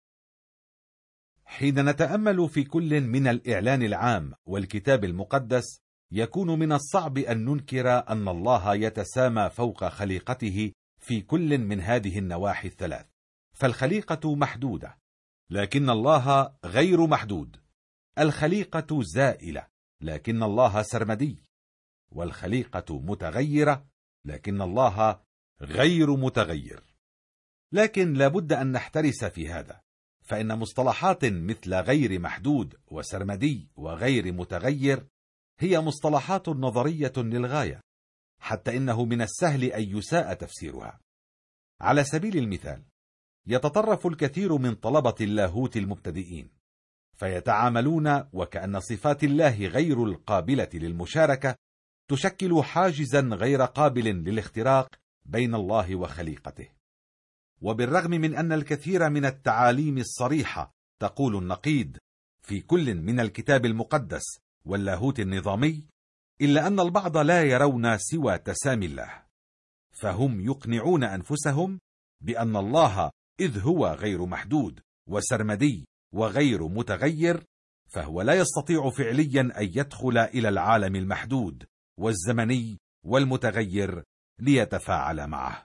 حين نتأمل في كل من الإعلان العام والكتاب المقدس، يكون من الصعب أن ننكر أن الله يتسامى فوق خليقته في كل من هذه النواحي الثلاث. فالخليقة محدودة، لكن الله غير محدود. الخليقة زائلة، لكن الله سرمدي. والخليقة متغيرة، لكن الله غير متغير. لكن لابد أن نحترس في هذا، فإن مصطلحات مثل غير محدود وسرمدي وغير متغير هي مصطلحات نظرية للغاية، حتى إنه من السهل أن يساء تفسيرها. على سبيل المثال، يتطرف الكثير من طلبة اللاهوت المبتدئين فيتعاملون وكأن صفات الله غير القابلة للمشاركة تشكل حاجزا غير قابل للاختراق بين الله وخليقته. وبالرغم من أن الكثير من التعاليم الصريحة تقول النقيض في كل من الكتاب المقدس واللاهوت النظامي، إلا أن البعض لا يرون سوى تسامي الله، فهم يقنعون أنفسهم بأن الله إذ هو غير محدود وسرمدي وغير متغير، فهو لا يستطيع فعليا أن يدخل إلى العالم المحدود والزمني والمتغير ليتفاعل معه.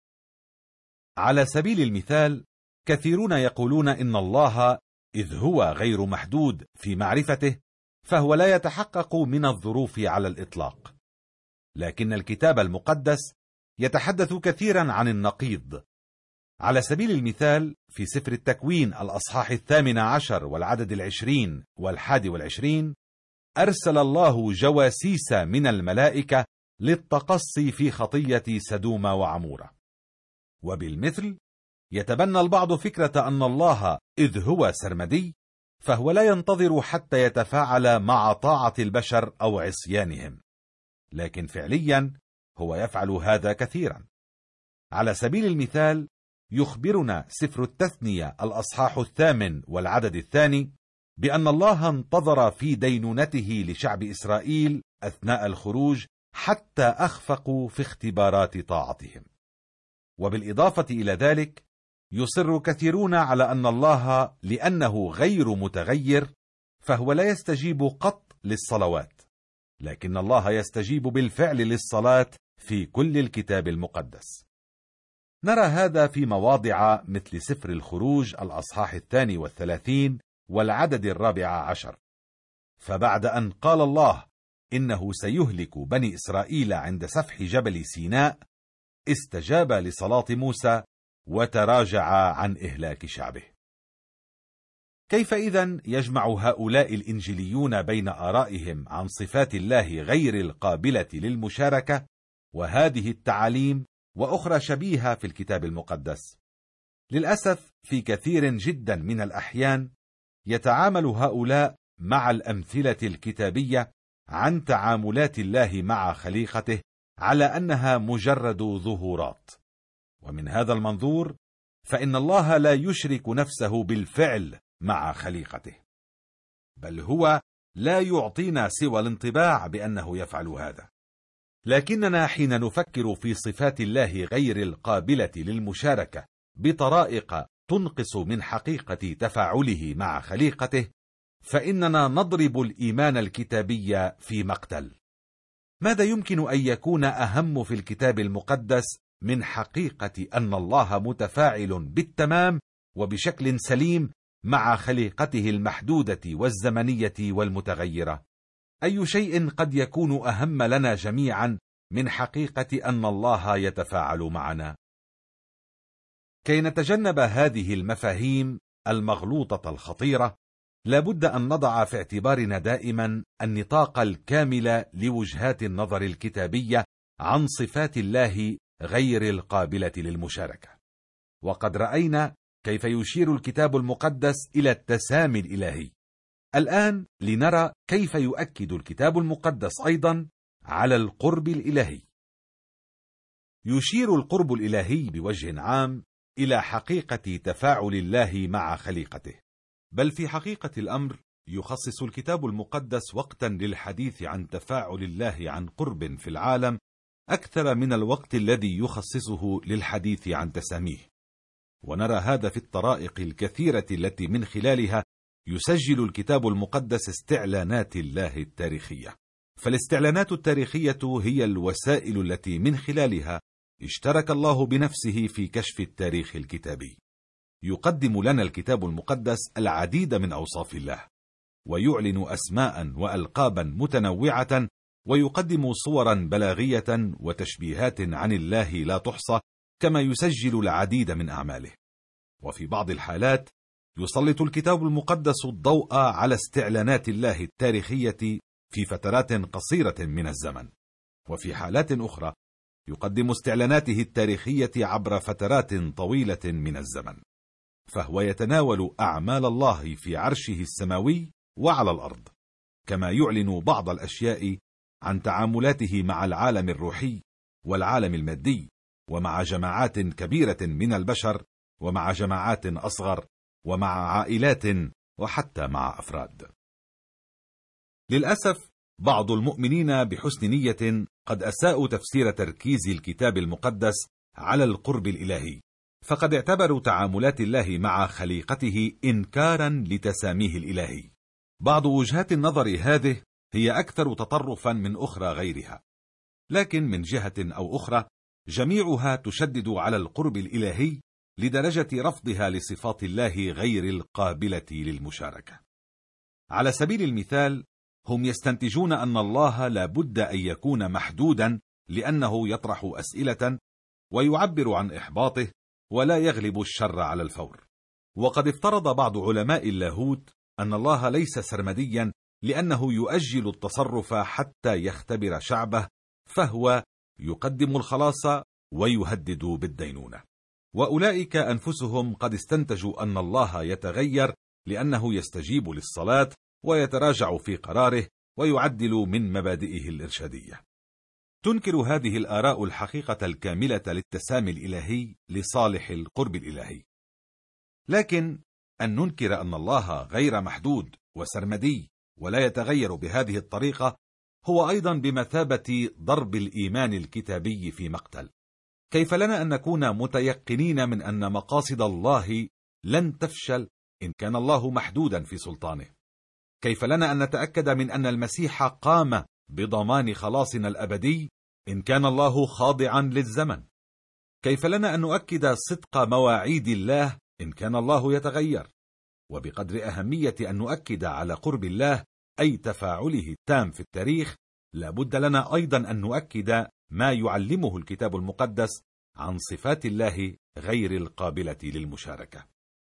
على سبيل المثال، كثيرون يقولون إن الله إذ هو غير محدود في معرفته فهو لا يتحقق من الظروف على الإطلاق، لكن الكتاب المقدس يتحدث كثيرا عن النقيض. على سبيل المثال، في سفر التكوين الأصحاح الثامن عشر والعدد العشرين والحادي والعشرين، أرسل الله جواسيس من الملائكة للتقصي في خطية سدوم وعمورة. وبالمثل يتبنى البعض فكرة أن الله إذ هو سرمدي فهو لا ينتظر حتى يتفاعل مع طاعة البشر أو عصيانهم، لكن فعليا هو يفعل هذا كثيرا. على سبيل المثال، يخبرنا سفر التثنية الأصحاح الثامن والعدد الثاني بأن الله انتظر في دينونته لشعب إسرائيل أثناء الخروج حتى أخفقوا في اختبارات طاعتهم. وبالإضافة إلى ذلك، يصر كثيرون على أن الله لأنه غير متغير فهو لا يستجيب قط للصلوات، لكن الله يستجيب بالفعل للصلاة في كل الكتاب المقدس. نرى هذا في مواضع مثل سفر الخروج الأصحاح الثاني والثلاثين والعدد الرابع عشر. فبعد أن قال الله إنه سيهلك بني إسرائيل عند سفح جبل سيناء، استجاب لصلاة موسى وتراجع عن إهلاك شعبه. كيف إذن يجمع هؤلاء الإنجيليون بين آرائهم عن صفات الله غير القابلة للمشاركة وهذه التعاليم وأخرى شبيهة في الكتاب المقدس؟ للأسف في كثير جدا من الأحيان يتعامل هؤلاء مع الأمثلة الكتابية عن تعاملات الله مع خليقته على أنها مجرد ظهورات، ومن هذا المنظور فإن الله لا يشرك نفسه بالفعل مع خليقته، بل هو لا يعطينا سوى الانطباع بأنه يفعل هذا. لكننا حين نفكر في صفات الله غير القابلة للمشاركة بطرائق تنقص من حقيقة تفاعله مع خليقته، فإننا نضرب الإيمان الكتابي في مقتل. ماذا يمكن أن يكون أهم في الكتاب المقدس من حقيقة أن الله متفاعل بالتمام وبشكل سليم مع خليقته المحدودة والزمنية والمتغيرة؟ أي شيء قد يكون أهم لنا جميعا من حقيقة أن الله يتفاعل معنا؟ كي نتجنب هذه المفاهيم المغلوطة الخطيرة، لابد أن نضع في اعتبارنا دائما النطاق الكامل لوجهات النظر الكتابية عن صفات الله غير القابلة للمشاركة. وقد رأينا كيف يشير الكتاب المقدس إلى التسامي الإلهي. الآن لنرى كيف يؤكد الكتاب المقدس أيضا على القرب الإلهي. يشير القرب الإلهي بوجه عام إلى حقيقة تفاعل الله مع خليقته، بل في حقيقة الأمر يخصص الكتاب المقدس وقتا للحديث عن تفاعل الله عن قرب في العالم أكثر من الوقت الذي يخصصه للحديث عن تساميه. ونرى هذا في الطرائق الكثيرة التي من خلالها يسجل الكتاب المقدس استعلانات الله التاريخية. فالاستعلانات التاريخية هي الوسائل التي من خلالها اشترك الله بنفسه في كشف التاريخ الكتابي. يقدم لنا الكتاب المقدس العديد من أوصاف الله، ويعلن أسماء وألقابا متنوعة، ويقدم صورا بلاغية وتشبيهات عن الله لا تحصى، كما يسجل العديد من أعماله. وفي بعض الحالات يسلط الكتاب المقدس الضوء على استعلانات الله التاريخية في فترات قصيرة من الزمن، وفي حالات أخرى يقدم استعلاناته التاريخية عبر فترات طويلة من الزمن. فهو يتناول أعمال الله في عرشه السماوي وعلى الأرض، كما يعلن بعض الأشياء عن تعاملاته مع العالم الروحي والعالم المادي، ومع جماعات كبيرة من البشر، ومع جماعات أصغر، ومع عائلات، وحتى مع أفراد. للأسف بعض المؤمنين بحسن نية قد أساءوا تفسير تركيز الكتاب المقدس على القرب الإلهي، فقد اعتبروا تعاملات الله مع خليقته إنكارا لتساميه الإلهي. بعض وجهات النظر هذه هي أكثر تطرفا من أخرى غيرها، لكن من جهة أو أخرى جميعها تشدد على القرب الإلهي لدرجة رفضها لصفات الله غير القابلة للمشاركة. على سبيل المثال، هم يستنتجون أن الله لا بد أن يكون محدودا لأنه يطرح أسئلة ويعبر عن إحباطه ولا يغلب الشر على الفور. وقد افترض بعض علماء اللاهوت أن الله ليس سرمديا لأنه يؤجل التصرف حتى يختبر شعبه، فهو يقدم الخلاص ويهدد بالدينونة. وأولئك أنفسهم قد استنتجوا أن الله يتغير لأنه يستجيب للصلاة ويتراجع في قراره ويعدل من مبادئه الإرشادية. تنكر هذه الآراء الحقيقة الكاملة للتسامي الإلهي لصالح القرب الإلهي. لكن أن ننكر أن الله غير محدود وسرمدي ولا يتغير بهذه الطريقة هو أيضا بمثابة ضرب الإيمان الكتابي في مقتل. كيف لنا أن نكون متيقنين من أن مقاصد الله لن تفشل إن كان الله محدودا في سلطانه؟ كيف لنا أن نتأكد من أن المسيح قام بضمان خلاصنا الأبدي إن كان الله خاضعا للزمن؟ كيف لنا أن نؤكد صدق مواعيد الله إن كان الله يتغير؟ وبقدر أهمية أن نؤكد على قرب الله أي تفاعله التام في التاريخ، لابد لنا أيضا أن نؤكد ما يعلمه الكتاب المقدس عن صفات الله غير القابلة للمشاركة.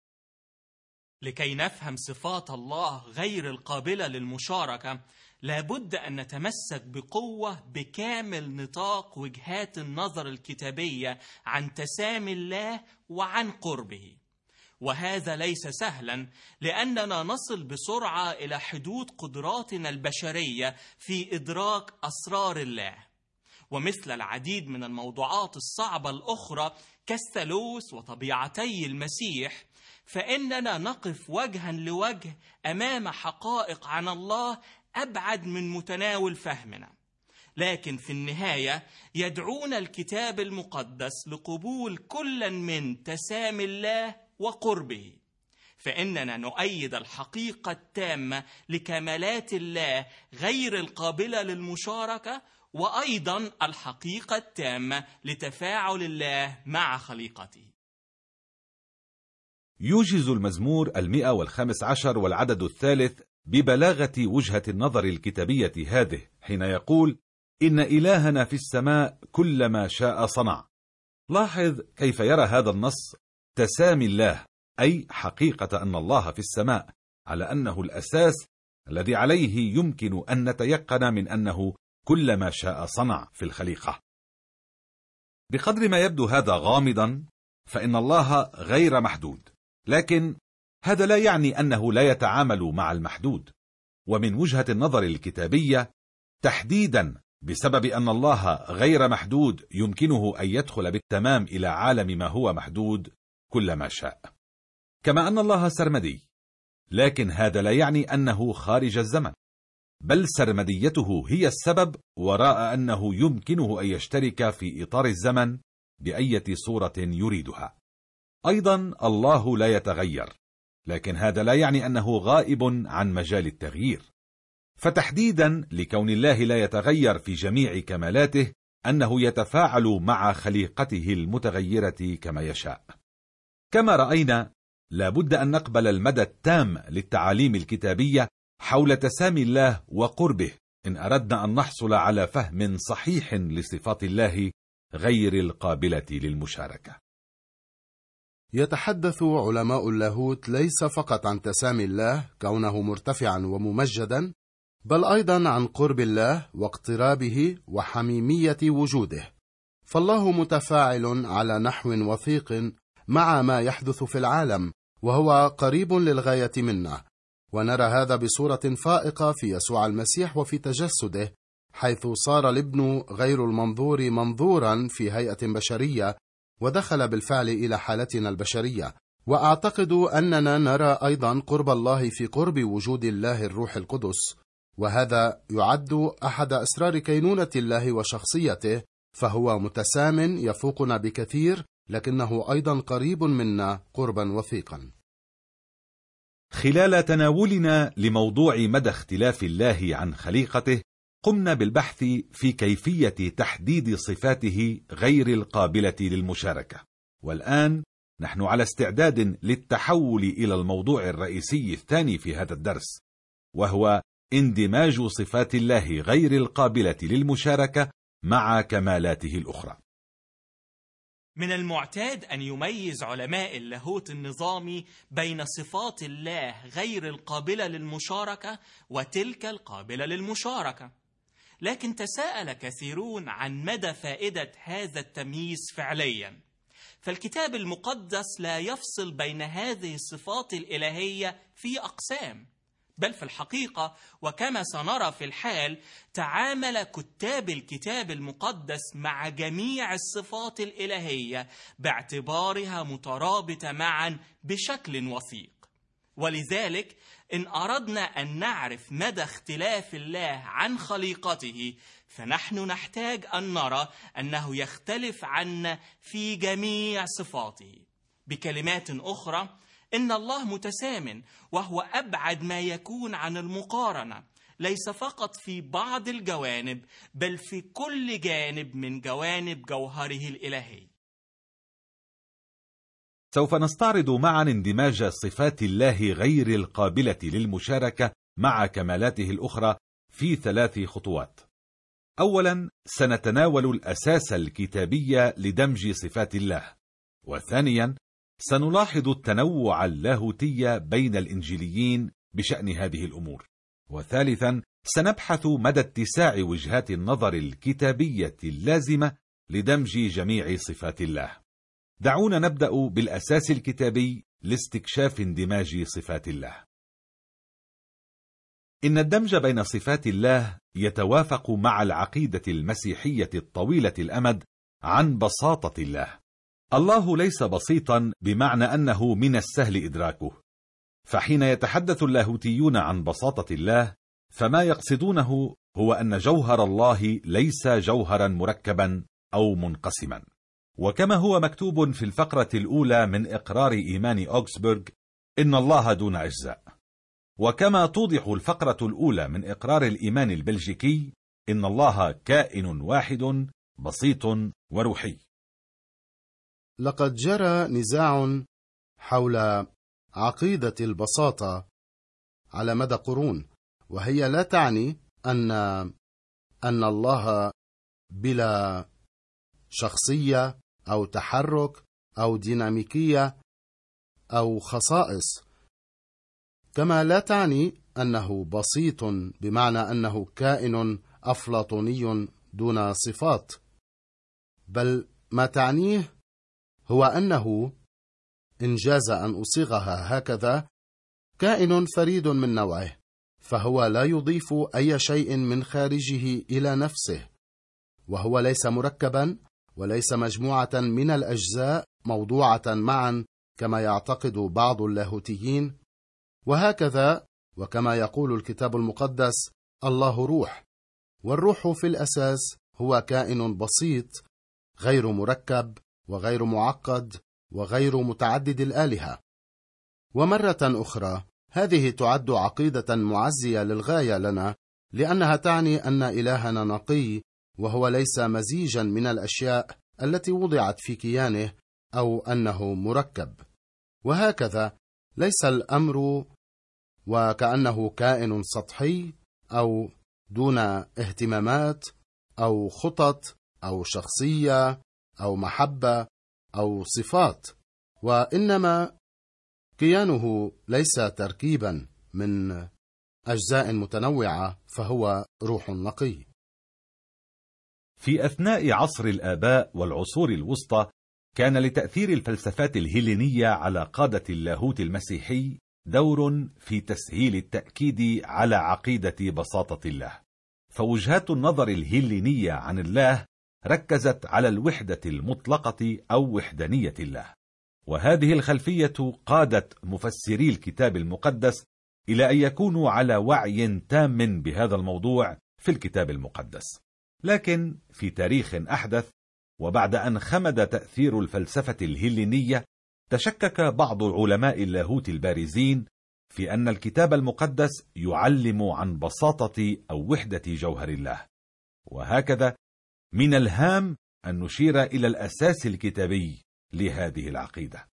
لكي نفهم صفات الله غير القابلة للمشاركة، لابد أن نتمسك بقوة بكامل نطاق وجهات النظر الكتابية عن تسامي الله وعن قربه. وهذا ليس سهلا، لأننا نصل بسرعة إلى حدود قدراتنا البشرية في إدراك أسرار الله. ومثل العديد من الموضوعات الصعبة الأخرى كالثالوث وطبيعتي المسيح، فإننا نقف وجها لوجه أمام حقائق عن الله أبعد من متناول فهمنا. لكن في النهاية يدعونا الكتاب المقدس لقبول كل من تسامي الله وقربه، فإننا نؤيد الحقيقة التامة لكمالات الله غير القابلة للمشاركة، وأيضا الحقيقة التامة لتفاعل الله مع خليقته. يوجز المزمور المئة والخامس عشر والعدد الثالث ببلاغة وجهة النظر الكتابية هذه حين يقول: إن إلهنا في السماء كل ما شاء صنع. لاحظ كيف يرى هذا النص تسامي الله، أي حقيقة أن الله في السماء، على أنه الأساس الذي عليه يمكن أن نتيقن من أنه كل ما شاء صنع في الخليقة. بقدر ما يبدو هذا غامضا، فإن الله غير محدود، لكن هذا لا يعني أنه لا يتعامل مع المحدود. ومن وجهة النظر الكتابية تحديدا، بسبب أن الله غير محدود، يمكنه أن يدخل بالتمام إلى عالم ما هو محدود كل ما شاء. كما أن الله سرمدي، لكن هذا لا يعني أنه خارج الزمن، بل سرمديته هي السبب وراء أنه يمكنه أن يشترك في إطار الزمن بأية صورة يريدها. أيضا الله لا يتغير، لكن هذا لا يعني أنه غائب عن مجال التغيير. فتحديدا لكون الله لا يتغير في جميع كمالاته، أنه يتفاعل مع خليقته المتغيرة كما يشاء. كما رأينا، لابد أن نقبل المدى التام للتعاليم الكتابية حول تسامي الله وقربه إن أردنا أن نحصل على فهم صحيح لصفات الله غير القابلة للمشاركة. يتحدث علماء اللاهوت ليس فقط عن تسامي الله كونه مرتفعا وممجدا، بل أيضا عن قرب الله واقترابه وحميمية وجوده. فالله متفاعل على نحو وثيق مع ما يحدث في العالم، وهو قريب للغاية منا. ونرى هذا بصورة فائقة في يسوع المسيح وفي تجسده، حيث صار الابن غير المنظور منظورا في هيئة بشرية، ودخل بالفعل إلى حالتنا البشرية. وأعتقد أننا نرى أيضا قرب الله في قرب وجود الله الروح القدس، وهذا يعد أحد أسرار كينونة الله وشخصيته، فهو متسام يفوقنا بكثير لكنه أيضا قريب منا قربا وثيقا. خلال تناولنا لموضوع مدى اختلاف الله عن خليقته، قمنا بالبحث في كيفية تحديد صفاته غير القابلة للمشاركة، والآن نحن على استعداد للتحول إلى الموضوع الرئيسي الثاني في هذا الدرس، وهو اندماج صفات الله غير القابلة للمشاركة مع كمالاته الأخرى. من المعتاد أن يميز علماء اللاهوت النظامي بين صفات الله غير القابلة للمشاركة وتلك القابلة للمشاركة، لكن تساءل كثيرون عن مدى فائدة هذا التمييز فعليا، فالكتاب المقدس لا يفصل بين هذه الصفات الإلهية في أقسام، بل في الحقيقة وكما سنرى في الحال تعامل كتاب الكتاب المقدس مع جميع الصفات الإلهية باعتبارها مترابطة معا بشكل وثيق. ولذلك إن أردنا أن نعرف مدى اختلاف الله عن خليقته، فنحن نحتاج أن نرى أنه يختلف عنا في جميع صفاته. بكلمات أخرى، إن الله متسامٍ، وهو أبعد ما يكون عن المقارنة، ليس فقط في بعض الجوانب بل في كل جانب من جوانب جوهره الإلهي. سوف نستعرض معا اندماج صفات الله غير القابلة للمشاركة مع كمالاته الأخرى في ثلاث خطوات. أولا، سنتناول الأساس الكتابي لدمج صفات الله، وثانيا سنلاحظ التنوع اللاهوتي بين الإنجيليين بشأن هذه الأمور، وثالثا سنبحث مدى اتساع وجهات النظر الكتابية اللازمة لدمج جميع صفات الله. دعونا نبدأ بالأساس الكتابي لاستكشاف اندماج صفات الله. إن الدمج بين صفات الله يتوافق مع العقيدة المسيحية الطويلة الأمد عن بساطة الله. الله ليس بسيطا بمعنى أنه من السهل إدراكه، فحين يتحدث اللاهوتيون عن بساطة الله فما يقصدونه هو أن جوهر الله ليس جوهرا مركبا أو منقسما. وكما هو مكتوب في الفقرة الأولى من إقرار إيمان أوغسبورغ، إن الله دون أجزاء، وكما توضح الفقرة الأولى من إقرار الإيمان البلجيكي، إن الله كائن واحد بسيط وروحي. لقد جرى نزاع حول عقيدة البساطة على مدى قرون، وهي لا تعني أن أن الله بلا شخصية أو تحرك أو ديناميكية أو خصائص، كما لا تعني أنه بسيط بمعنى أنه كائن أفلاطوني دون صفات، بل ما تعنيه هو أنه إن جاز أن أصيغها هكذا كائن فريد من نوعه، فهو لا يضيف أي شيء من خارجه إلى نفسه، وهو ليس مركبا وليس مجموعة من الأجزاء موضوعة معا كما يعتقد بعض اللاهوتيين. وهكذا وكما يقول الكتاب المقدس، الله روح، والروح في الأساس هو كائن بسيط غير مركب وغير معقد وغير متعدد الآلهة. ومرة أخرى هذه تعد عقيدة معزية للغاية لنا، لأنها تعني أن إلهنا نقي، وهو ليس مزيجا من الأشياء التي وضعت في كيانه، أو أنه مركب. وهكذا ليس الأمر وكأنه كائن سطحي أو دون اهتمامات أو خطط أو شخصية أو محبة أو صفات، وإنما كيانه ليس تركيبا من أجزاء متنوعة، فهو روح نقي. في أثناء عصر الآباء والعصور الوسطى كان لتأثير الفلسفات الهيلينية على قادة اللاهوت المسيحي دور في تسهيل التأكيد على عقيدة بساطة الله، فوجهات النظر الهيلينية عن الله ركزت على الوحدة المطلقة أو وحدانية الله، وهذه الخلفية قادت مفسري الكتاب المقدس إلى أن يكونوا على وعي تام بهذا الموضوع في الكتاب المقدس. لكن في تاريخ أحدث وبعد أن خمد تأثير الفلسفة الهلينية، تشكك بعض علماء اللاهوت البارزين في أن الكتاب المقدس يعلم عن بساطة أو وحدة جوهر الله. وهكذا من الهام أن نشير إلى الأساس الكتابي لهذه العقيدة.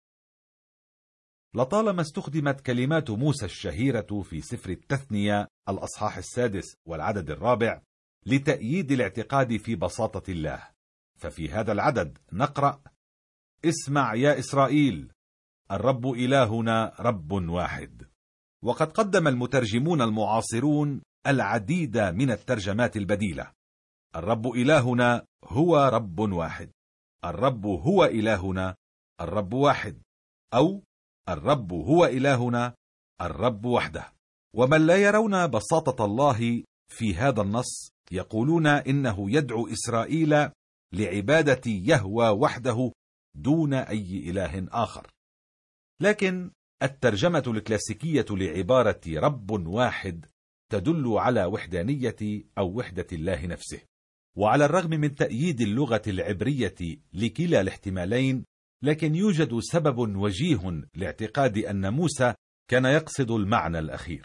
لطالما استخدمت كلمات موسى الشهيرة في سفر التثنية الأصحاح السادس والعدد الرابع لتأييد الاعتقاد في بساطة الله، ففي هذا العدد نقرأ: اسمع يا إسرائيل، الرب إلهنا رب واحد. وقد قدم المترجمون المعاصرون العديد من الترجمات البديلة: الرب إلهنا هو رب واحد، الرب هو إلهنا، الرب واحد، أو الرب هو إلهنا، الرب وحده. ومن لا يرون بساطة الله في هذا النص يقولون إنه يدعو إسرائيل لعبادة يهوه وحده دون أي إله آخر. لكن الترجمة الكلاسيكية لعبارة رب واحد تدل على وحدانية أو وحدة الله نفسه. وعلى الرغم من تأييد اللغة العبرية لكلا الاحتمالين، لكن يوجد سبب وجيه لاعتقاد أن موسى كان يقصد المعنى الأخير.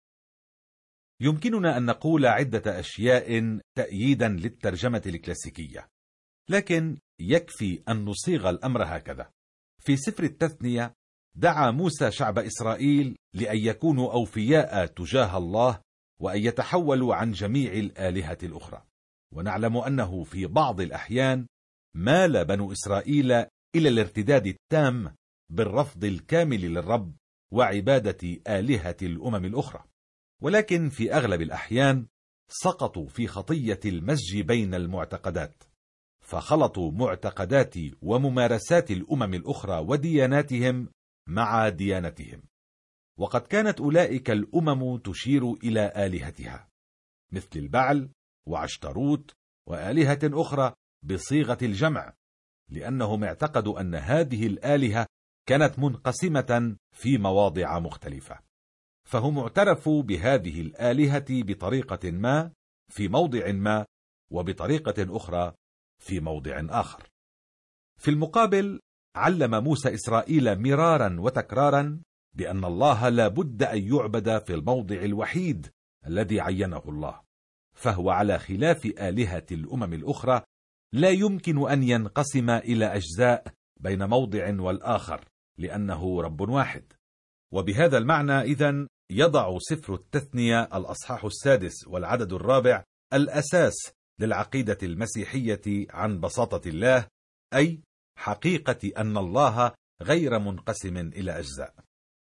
يمكننا أن نقول عدة أشياء تأييدا للترجمة الكلاسيكية، لكن يكفي أن نصيغ الأمر هكذا. في سفر التثنية دعا موسى شعب إسرائيل لأن يكونوا أوفياء تجاه الله وأن يتحولوا عن جميع الآلهة الأخرى. ونعلم أنه في بعض الأحيان مال بنو إسرائيل إلى الارتداد التام بالرفض الكامل للرب وعبادة آلهة الأمم الأخرى، ولكن في أغلب الأحيان سقطوا في خطية المزج بين المعتقدات، فخلطوا معتقدات وممارسات الأمم الأخرى ودياناتهم مع ديانتهم. وقد كانت أولئك الأمم تشير إلى آلهتها مثل البعل وعشتروت وآلهة أخرى بصيغة الجمع، لأنهم اعتقدوا أن هذه الآلهة كانت منقسمة في مواضع مختلفة، فهم اعترفوا بهذه الآلهة بطريقة ما في موضع ما وبطريقة أخرى في موضع آخر. في المقابل علم موسى إسرائيل مرارا وتكرارا بأن الله لا بد أن يعبد في الموضع الوحيد الذي عينه الله، فهو على خلاف آلهة الأمم الأخرى لا يمكن أن ينقسم إلى أجزاء بين موضع والآخر، لأنه رب واحد. وبهذا المعنى إذن يضع سفر التثنية الأصحاح السادس والعدد الرابع الأساس للعقيدة المسيحية عن بساطة الله، أي حقيقة أن الله غير منقسم إلى أجزاء.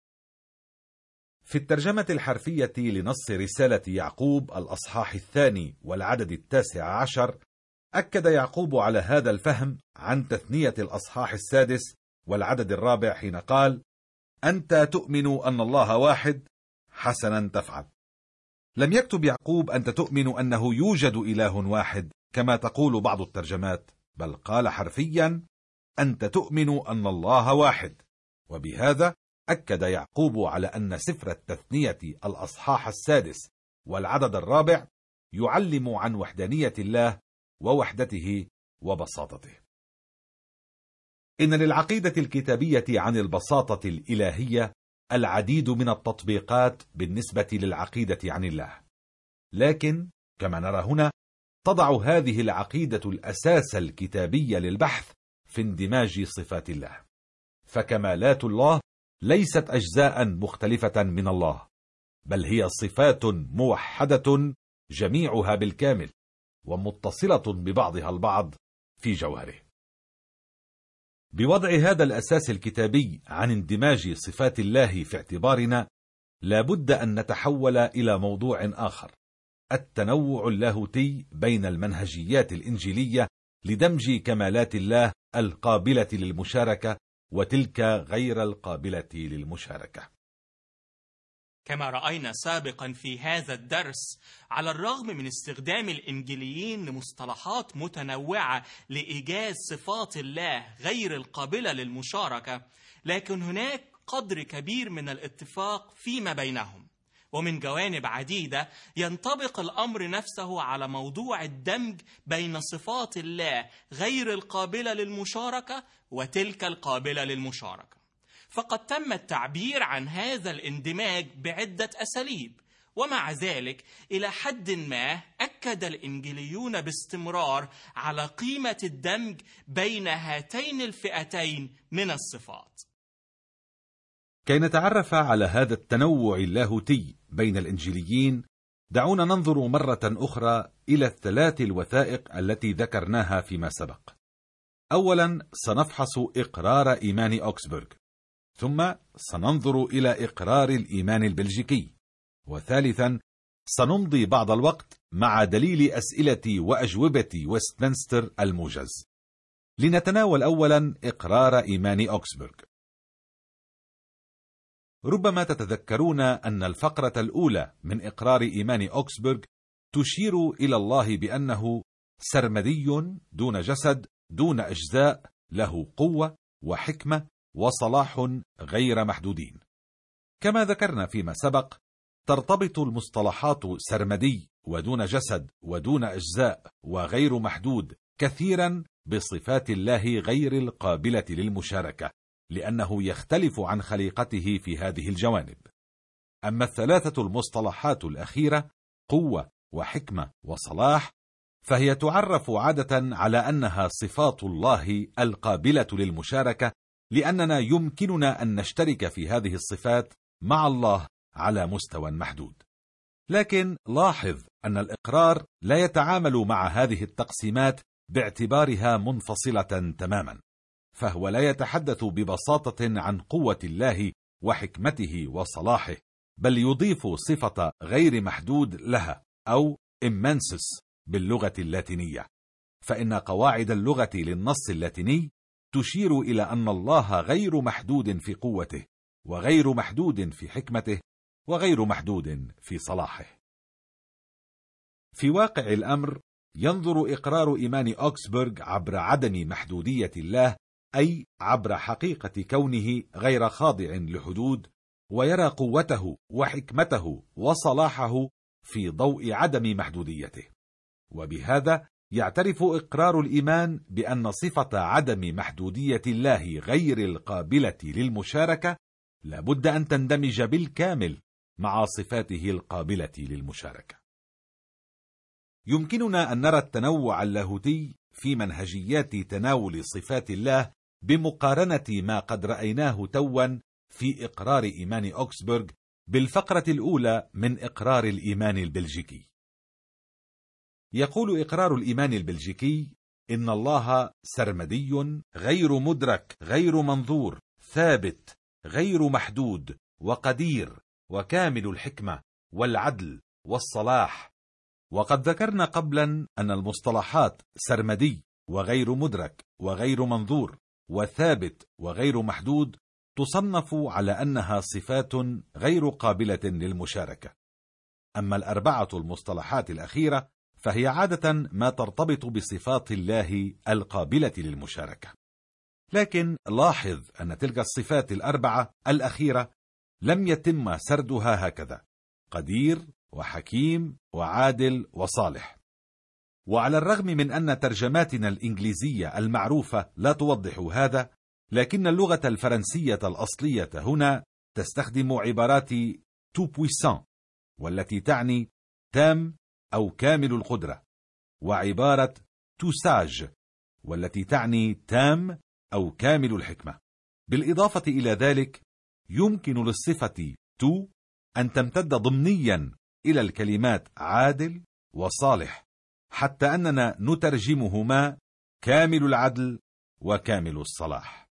في الترجمة الحرفية لنص رسالة يعقوب الأصحاح الثاني والعدد التاسع عشر، أكد يعقوب على هذا الفهم عن تثنية الأصحاح السادس والعدد الرابع حين قال: أنت تؤمن أن الله واحد، حسنا تفعل. لم يكتب يعقوب أنت تؤمن أنه يوجد إله واحد كما تقول بعض الترجمات، بل قال حرفيا: أنت تؤمن أن الله واحد. وبهذا أكد يعقوب على أن سفر التثنية الأصحاح السادس والعدد الرابع يعلم عن وحدانية الله ووحدته وبساطته. إن للعقيدة الكتابية عن البساطة الإلهية العديد من التطبيقات بالنسبة للعقيدة عن الله، لكن كما نرى هنا تضع هذه العقيدة الأساس الكتابي للبحث في اندماج صفات الله، فكمالات الله ليست أجزاء مختلفة من الله، بل هي صفات موحدة جميعها بالكامل ومتصلة ببعضها البعض في جوهره. بوضع هذا الأساس الكتابي عن اندماج صفات الله في اعتبارنا، لابد أن نتحول إلى موضوع آخر: التنوع اللاهوتي بين المنهجيات الإنجيلية لدمج كمالات الله القابلة للمشاركة وتلك غير القابلة للمشاركة. كما رأينا سابقا في هذا الدرس، على الرغم من استخدام الإنجيليين لمصطلحات متنوعة لإيجاز صفات الله غير القابلة للمشاركة، لكن هناك قدر كبير من الاتفاق فيما بينهم، ومن جوانب عديدة ينطبق الأمر نفسه على موضوع الدمج بين صفات الله غير القابلة للمشاركة وتلك القابلة للمشاركة. فقد تم التعبير عن هذا الاندماج بعدة أساليب، ومع ذلك إلى حد ما أكد الإنجيليون باستمرار على قيمة الدمج بين هاتين الفئتين من الصفات. كي نتعرف على هذا التنوع اللاهوتي بين الإنجيليين، دعونا ننظر مرة أخرى إلى الثلاث الوثائق التي ذكرناها فيما سبق. أولا سنفحص إقرار إيمان أوكسبورغ، ثم سننظر إلى إقرار الإيمان البلجيكي، وثالثا سنمضي بعض الوقت مع دليل أسئلة وأجوبة ويستمنستر الموجز. لنتناول أولا إقرار إيمان أوكسبورغ. ربما تتذكرون أن الفقرة الأولى من إقرار إيمان أوكسبورغ تشير إلى الله بأنه سرمدي دون جسد دون أجزاء، له قوة وحكمة وصلاح غير محدودين. كما ذكرنا فيما سبق، ترتبط المصطلحات سرمدي ودون جسد ودون أجزاء وغير محدود كثيرا بصفات الله غير القابلة للمشاركة، لأنه يختلف عن خليقته في هذه الجوانب. أما الثلاثة المصطلحات الأخيرة قوة وحكمة وصلاح، فهي تعرف عادة على أنها صفات الله القابلة للمشاركة، لأننا يمكننا أن نشترك في هذه الصفات مع الله على مستوى محدود. لكن لاحظ أن الإقرار لا يتعامل مع هذه التقسيمات باعتبارها منفصلة تماما، فهو لا يتحدث ببساطة عن قوة الله وحكمته وصلاحه، بل يضيف صفة غير محدود لها أو immensus باللغة اللاتينية، فإن قواعد اللغة للنص اللاتيني تشير إلى أن الله غير محدود في قوته، وغير محدود في حكمته، وغير محدود في صلاحه. في واقع الأمر ينظر إقرار إيمان أوكسبورغ عبر عدم محدودية الله، أي عبر حقيقة كونه غير خاضع لحدود، ويرى قوته وحكمته وصلاحه في ضوء عدم محدوديته. وبهذا يعترف إقرار الإيمان بأن صفة عدم محدودية الله غير القابلة للمشاركة لابد أن تندمج بالكامل مع صفاته القابلة للمشاركة. يمكننا أن نرى التنوع اللاهوتي في منهجيات تناول صفات الله بمقارنة ما قد رأيناه توا في إقرار إيمان أوكسبورغ بالفقرة الأولى من إقرار الإيمان البلجيكي. يقول إقرار الإيمان البلجيكي إن الله سرمدي غير مدرك غير منظور ثابت غير محدود وقدير وكامل الحكمة والعدل والصلاح. وقد ذكرنا قبلا أن المصطلحات سرمدي وغير مدرك وغير منظور وثابت وغير محدود تصنف على أنها صفات غير قابلة للمشاركة. أما الأربعة المصطلحات الأخيرة فهي عادة ما ترتبط بصفات الله القابلة للمشاركة. لكن لاحظ أن تلك الصفات الأربعة الأخيرة لم يتم سردها هكذا: قدير وحكيم وعادل وصالح. وعلى الرغم من أن ترجماتنا الإنجليزية المعروفة لا توضح هذا، لكن اللغة الفرنسية الأصلية هنا تستخدم عبارات tout puissant والتي تعني تام أو كامل القدرة، وعبارة tout sage والتي تعني تام أو كامل الحكمة. بالإضافة إلى ذلك يمكن للصفة تو أن تمتد ضمنيا إلى الكلمات عادل وصالح، حتى أننا نترجمهما كامل العدل وكامل الصلاح.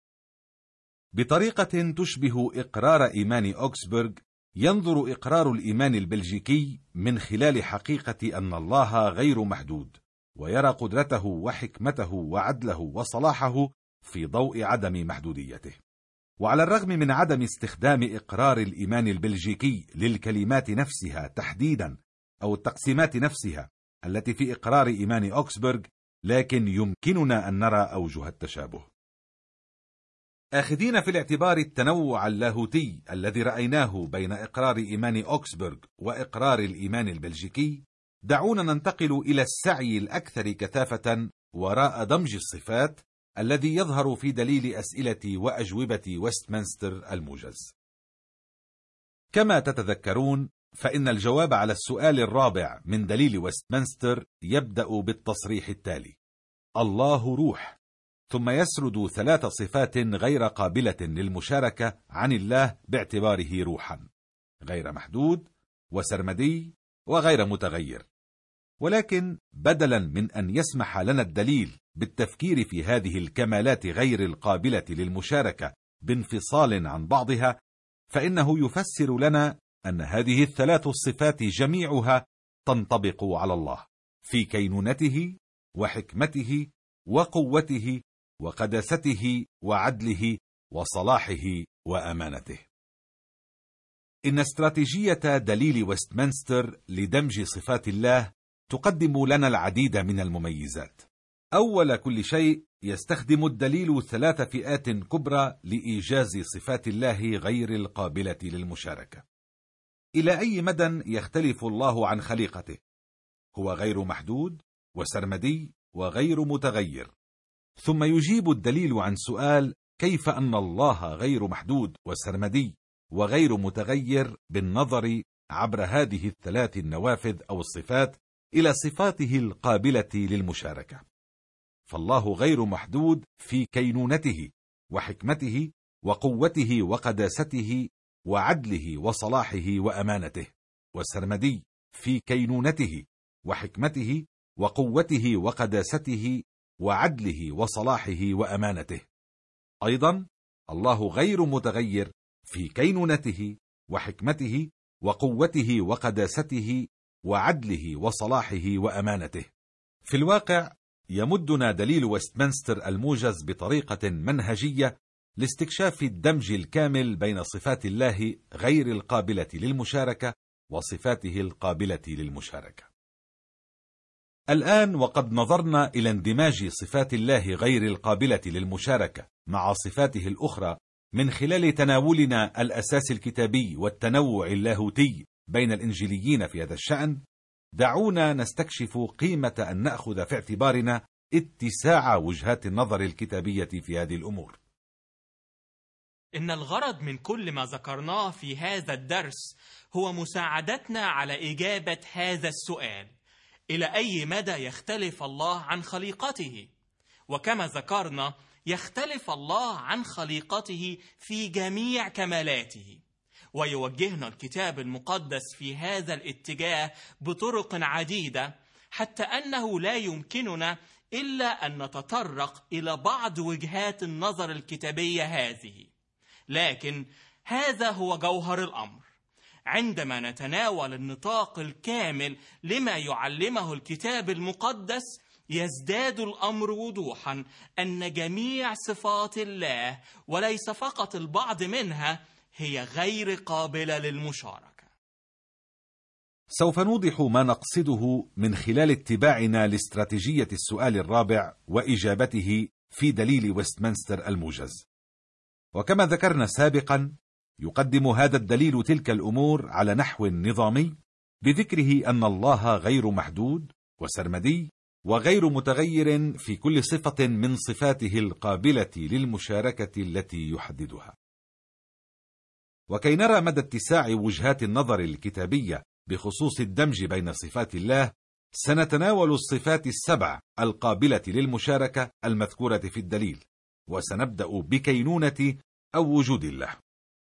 بطريقة تشبه إقرار إيمان أوكسبورغ، ينظر إقرار الإيمان البلجيكي من خلال حقيقة أن الله غير محدود، ويرى قدرته وحكمته وعدله وصلاحه في ضوء عدم محدوديته. وعلى الرغم من عدم استخدام إقرار الإيمان البلجيكي للكلمات نفسها تحديدا أو التقسيمات نفسها التي في إقرار إيمان أوكسبورغ، لكن يمكننا أن نرى أوجه التشابه. آخذين في الاعتبار التنوع اللاهوتي الذي رأيناه بين إقرار إيمان أوكسبورغ وإقرار الإيمان البلجيكي، دعونا ننتقل إلى السعي الأكثر كثافة وراء دمج الصفات الذي يظهر في دليل أسئلة وأجوبة ويستمنستر الموجز. كما تتذكرون، فإن الجواب على السؤال الرابع من دليل ويستمنستر يبدأ بالتصريح التالي: الله روح، ثم يسرد ثلاث صفات غير قابلة للمشاركة عن الله باعتباره روحا، غير محدود وسرمدي وغير متغير. ولكن بدلا من أن يسمح لنا الدليل بالتفكير في هذه الكمالات غير القابلة للمشاركة بانفصال عن بعضها، فإنه يفسر لنا أن هذه الثلاث الصفات جميعها تنطبق على الله في كينونته وحكمته وقوته وقداسته وعدله وصلاحه وأمانته. إن استراتيجية دليل ويستمنستر لدمج صفات الله تقدم لنا العديد من المميزات. أول كل شيء، يستخدم الدليل ثلاث فئات كبرى لإيجاز صفات الله غير القابلة للمشاركة. إلى أي مدى يختلف الله عن خليقته؟ هو غير محدود وسرمدي وغير متغير. ثم يجيب الدليل عن سؤال كيف أن الله غير محدود وسرمدي وغير متغير بالنظر عبر هذه الثلاث النوافذ أو الصفات إلى صفاته القابلة للمشاركة. فالله غير محدود في كينونته وحكمته وقوته وقداسته وعدله وصلاحه وأمانته، والسرمدي في كينونته وحكمته وقوته وقداسته وعدله وصلاحه وأمانته. أيضا الله غير متغير في كينونته وحكمته وقوته وقداسته وعدله وصلاحه وأمانته. في الواقع يمدنا دليل ويستمنستر الموجز بطريقة منهجية لاستكشاف الدمج الكامل بين صفات الله غير القابلة للمشاركة وصفاته القابلة للمشاركة. الآن وقد نظرنا إلى اندماج صفات الله غير القابلة للمشاركة مع صفاته الأخرى من خلال تناولنا الأساس الكتابي والتنوع اللاهوتي بين الإنجيليين في هذا الشأن، دعونا نستكشف قيمة أن نأخذ في اعتبارنا اتساع وجهات النظر الكتابية في هذه الأمور. إن الغرض من كل ما ذكرناه في هذا الدرس هو مساعدتنا على إجابة هذا السؤال: إلى أي مدى يختلف الله عن خليقته؟ وكما ذكرنا، يختلف الله عن خليقته في جميع كمالاته، ويوجهنا الكتاب المقدس في هذا الاتجاه بطرق عديدة، حتى أنه لا يمكننا إلا أن نتطرق إلى بعض وجهات النظر الكتابية هذه. لكن هذا هو جوهر الأمر. عندما نتناول النطاق الكامل لما يعلمه الكتاب المقدس، يزداد الأمر وضوحا أن جميع صفات الله وليس فقط البعض منها هي غير قابلة للمشاركة. سوف نوضح ما نقصده من خلال اتباعنا لاستراتيجية السؤال الرابع وإجابته في دليل ويستمنستر الموجز. وكما ذكرنا سابقا، يقدم هذا الدليل تلك الأمور على نحو نظامي، بذكره أن الله غير محدود وسرمدي وغير متغير في كل صفة من صفاته القابلة للمشاركة التي يحددها. وكي نرى مدى اتساع وجهات النظر الكتابية بخصوص الدمج بين صفات الله، سنتناول الصفات السبع القابلة للمشاركة المذكورة في الدليل، وسنبدأ بكينونة أو وجود الله.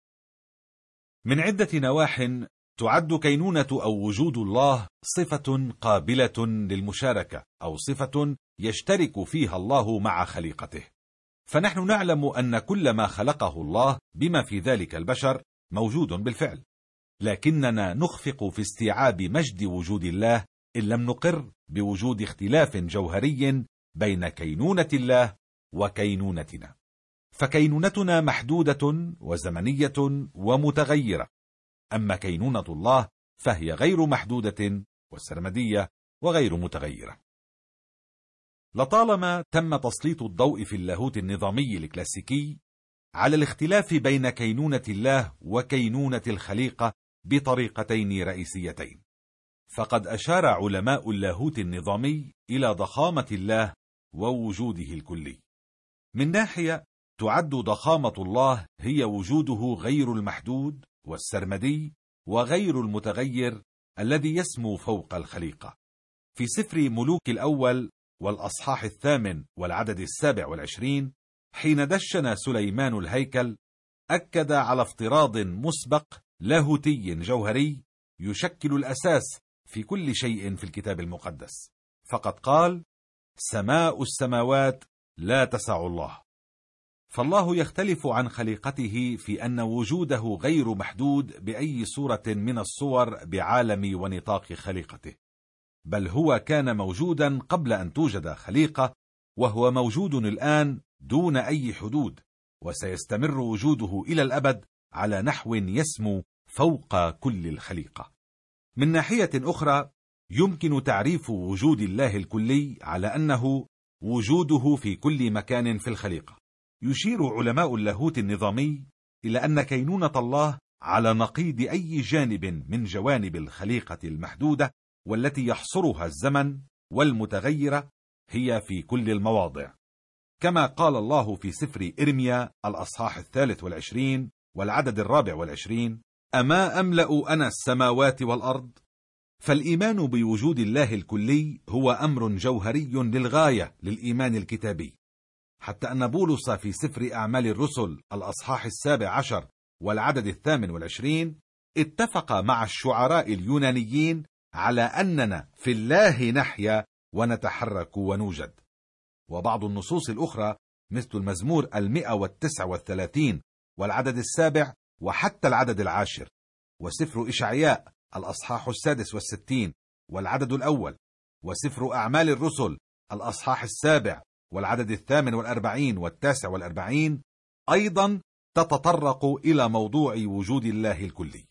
من عدة نواح تعد كينونة أو وجود الله صفة قابلة للمشاركة، أو صفة يشترك فيها الله مع خليقته. فنحن نعلم أن كل ما خلقه الله بما في ذلك البشر موجود بالفعل، لكننا نخفق في استيعاب مجد وجود الله إن لم نقر بوجود اختلاف جوهري بين كينونة الله وكينونتنا. فكينونتنا محدودة وزمنية ومتغيرة، أما كينونة الله فهي غير محدودة وسرمدية وغير متغيرة. لطالما تم تسليط الضوء في اللاهوت النظامي الكلاسيكي على الاختلاف بين كينونة الله وكينونة الخليقة بطريقتين رئيسيتين. فقد أشار علماء اللاهوت النظامي إلى ضخامة الله ووجوده الكلي. من ناحية تعد ضخامة الله هي وجوده غير المحدود والسرمدي وغير المتغير الذي يسمو فوق الخليقة. في سفر ملوك الأول والأصحاح الثامن والعدد السابع والعشرين، حين دشن سليمان الهيكل، أكد على افتراض مسبق لاهوتي جوهري يشكل الأساس في كل شيء في الكتاب المقدس، فقد قال: سماء السماوات لا تسع الله. فالله يختلف عن خليقته في أن وجوده غير محدود بأي صورة من الصور بعالم ونطاق خليقته، بل هو كان موجودا قبل أن توجد خليقة، وهو موجود الآن دون أي حدود، وسيستمر وجوده إلى الأبد على نحو يسمو فوق كل الخليقة. من ناحية أخرى، يمكن تعريف وجود الله الكلي على أنه وجوده في كل مكان في الخليقة. يشير علماء اللاهوت النظامي إلى أن كينونة الله على نقيض أي جانب من جوانب الخليقة المحدودة والتي يحصرها الزمن والمتغيرة هي في كل المواضع، كما قال الله في سفر إرميا الأصحاح الثالث والعشرين والعدد الرابع والعشرين: أما أملأ أنا السماوات والأرض؟ فالإيمان بوجود الله الكلي هو أمر جوهري للغاية للإيمان الكتابي، حتى أن بولس في سفر أعمال الرسل الأصحاح السابع عشر والعدد الثامن والعشرين اتفق مع الشعراء اليونانيين على أننا في الله نحيا ونتحرك ونوجد. وبعض النصوص الأخرى مثل المزمور المئة والتسع والثلاثين والعدد السابع وحتى العدد العاشر، وسفر إشعياء الأصحاح السادس والستين والعدد الأول، وسفر أعمال الرسل الأصحاح السابع والعدد الثامن والأربعين والتاسع والأربعين أيضا تتطرق إلى موضوع وجود الله الكلي.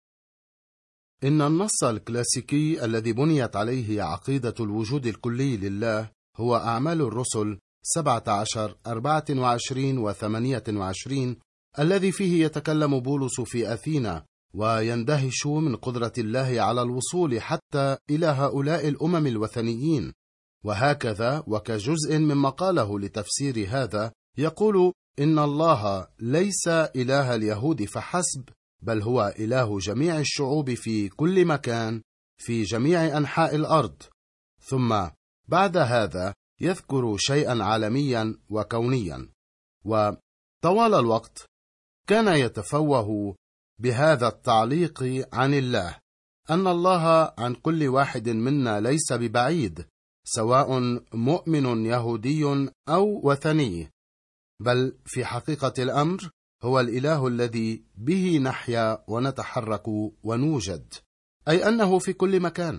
إن النص الكلاسيكي الذي بنيت عليه عقيدة الوجود الكلي لله هو أعمال الرسل سبعة عشر أربعة وعشرين وثمانية وعشرين، الذي فيه يتكلم بولس في أثينا ويندهش من قدرة الله على الوصول حتى إلى هؤلاء الأمم الوثنيين. وهكذا وكجزء مما قاله لتفسير هذا، يقول إن الله ليس إله اليهود فحسب، بل هو إله جميع الشعوب في كل مكان في جميع أنحاء الأرض. ثم بعد هذا يذكر شيئا عالميا وكونيا. وطوال الوقت كان يتفوه بهذا التعليق عن الله، أن الله عن كل واحد منا ليس ببعيد، سواء مؤمن يهودي أو وثني، بل في حقيقة الأمر هو الإله الذي به نحيا ونتحرك ونوجد، أي أنه في كل مكان.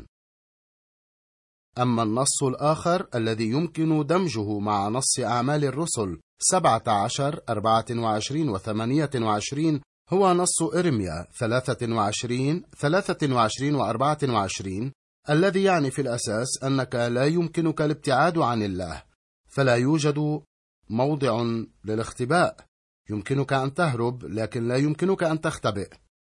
أما النص الآخر الذي يمكن دمجه مع نص أعمال الرسل سبعة عشر أربعة وعشرين وثمانية وعشرين هو نص إرميا ثلاثة وعشرين ثلاثة وعشرين وأربعة وعشرين، الذي يعني في الأساس أنك لا يمكنك الابتعاد عن الله، فلا يوجد موضع للاختباء. يمكنك أن تهرب لكن لا يمكنك أن تختبئ.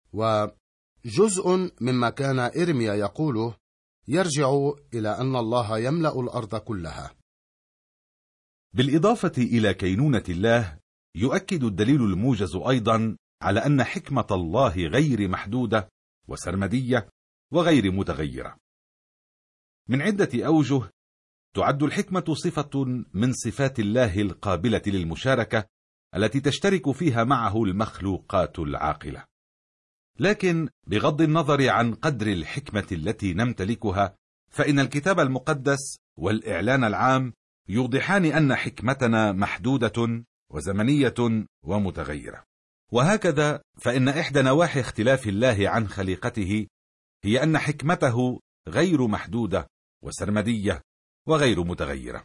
وجزء مما كان إرميا يقوله يرجع إلى أن الله يملأ الأرض كلها. بالإضافة إلى كينونة الله، يؤكد الدليل الموجز أيضا على أن حكمة الله غير محدودة وسرمدية وغير متغيرة. من عدة أوجه تعد الحكمة صفة من صفات الله القابلة للمشاركة التي تشترك فيها معه المخلوقات العاقلة. لكن بغض النظر عن قدر الحكمة التي نمتلكها، فإن الكتاب المقدس والإعلان العام يوضحان أن حكمتنا محدودة وزمنية ومتغيرة. وهكذا فإن إحدى نواحي اختلاف الله عن خليقته هي أن حكمته غير محدودة وسرمدية وغير متغيرة.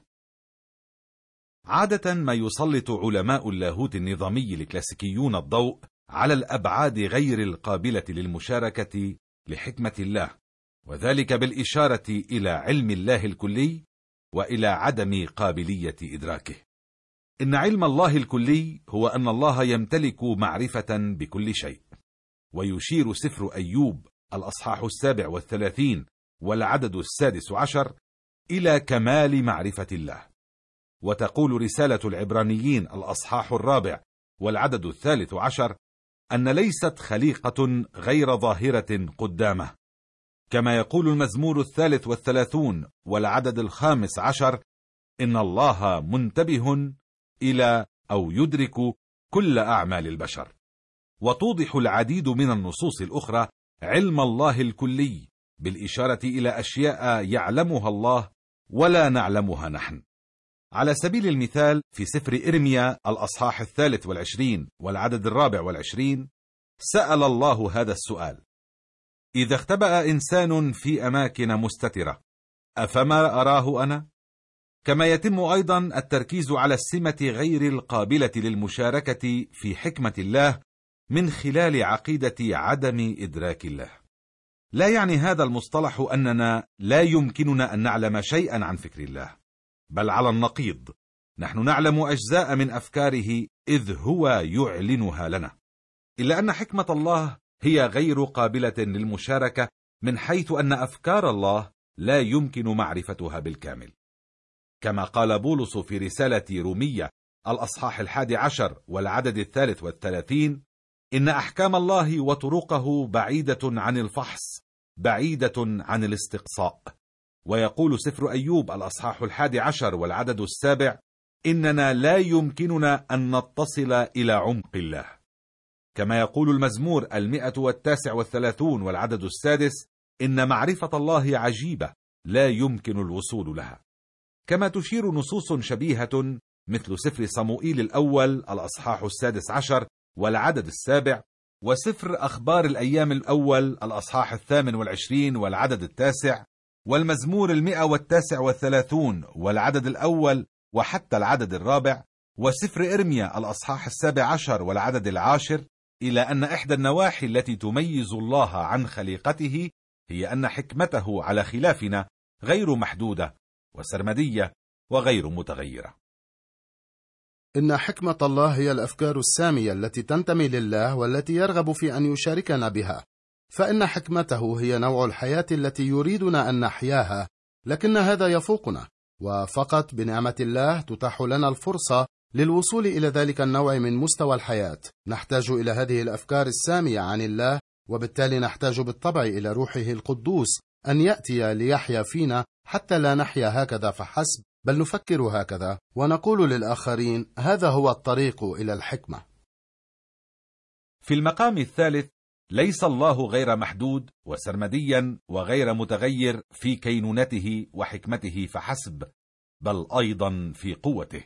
عادة ما يسلط علماء اللاهوت النظامي الكلاسيكيون الضوء على الأبعاد غير القابلة للمشاركة لحكمة الله، وذلك بالإشارة إلى علم الله الكلي وإلى عدم قابلية إدراكه. إن علم الله الكلي هو أن الله يمتلك معرفة بكل شيء. ويشير سفر أيوب الأصحاح السابع والثلاثين والعدد السادس عشر إلى كمال معرفة الله. وتقول رسالة العبرانيين الأصحاح الرابع والعدد الثالث عشر أن ليست خليقة غير ظاهرة قدامه. كما يقول المزمور الثالث والثلاثون والعدد الخامس عشر إن الله منتبه إلى أو يدرك كل أعمال البشر. وتوضح العديد من النصوص الأخرى علم الله الكلي بالإشارة إلى أشياء يعلمها الله ولا نعلمها نحن. على سبيل المثال في سفر إرميا الأصحاح الثالث والعشرين والعدد الرابع والعشرين سأل الله هذا السؤال: إذا اختبأ إنسان في أماكن مستترة أفما أراه أنا؟ كما يتم أيضا التركيز على السمة غير القابلة للمشاركة في حكمة الله من خلال عقيدة عدم إدراك الله. لا يعني هذا المصطلح أننا لا يمكننا أن نعلم شيئا عن فكر الله، بل على النقيض، نحن نعلم أجزاء من أفكاره إذ هو يعلنها لنا. إلا أن حكمة الله هي غير قابلة للمشاركة من حيث أن أفكار الله لا يمكن معرفتها بالكامل. كما قال بولس في رسالة رومية الأصحاح الحادي عشر والعدد الثالث والثلاثين إن أحكام الله وطرقه بعيدة عن الفحص، بعيدة عن الاستقصاء. ويقول سفر أيوب الأصحاح الحادي عشر والعدد السابع إننا لا يمكننا أن نتصل إلى عمق الله. كما يقول المزمور المئة والتاسع والثلاثون والعدد السادس إن معرفة الله عجيبة لا يمكن الوصول لها. كما تشير نصوص شبيهة مثل سفر صموئيل الأول الأصحاح السادس عشر والعدد السابع، وسفر أخبار الأيام الأول الأصحاح الثامن والعشرين والعدد التاسع، والمزمور المئة والتاسع والثلاثون والعدد الأول وحتى العدد الرابع، وسفر إرميا الأصحاح السابع عشر والعدد العاشر، إلى أن إحدى النواحي التي تميز الله عن خليقته هي أن حكمته على خلافنا غير محدودة وسرمدية وغير متغيرة. إن حكمة الله هي الأفكار السامية التي تنتمي لله والتي يرغب في أن يشاركنا بها، فإن حكمته هي نوع الحياة التي يريدنا أن نحياها، لكن هذا يفوقنا، وفقط بنعمة الله تتاح لنا الفرصة للوصول إلى ذلك النوع من مستوى الحياة. نحتاج إلى هذه الأفكار السامية عن الله، وبالتالي نحتاج بالطبع إلى روحه القدوس أن يأتي ليحيا فينا، حتى لا نحيا هكذا فحسب، بل نفكر هكذا ونقول للآخرين هذا هو الطريق إلى الحكمة. في المقام الثالث ليس الله غير محدود وسرمديا وغير متغير في كينونته وحكمته فحسب، بل أيضا في قوته.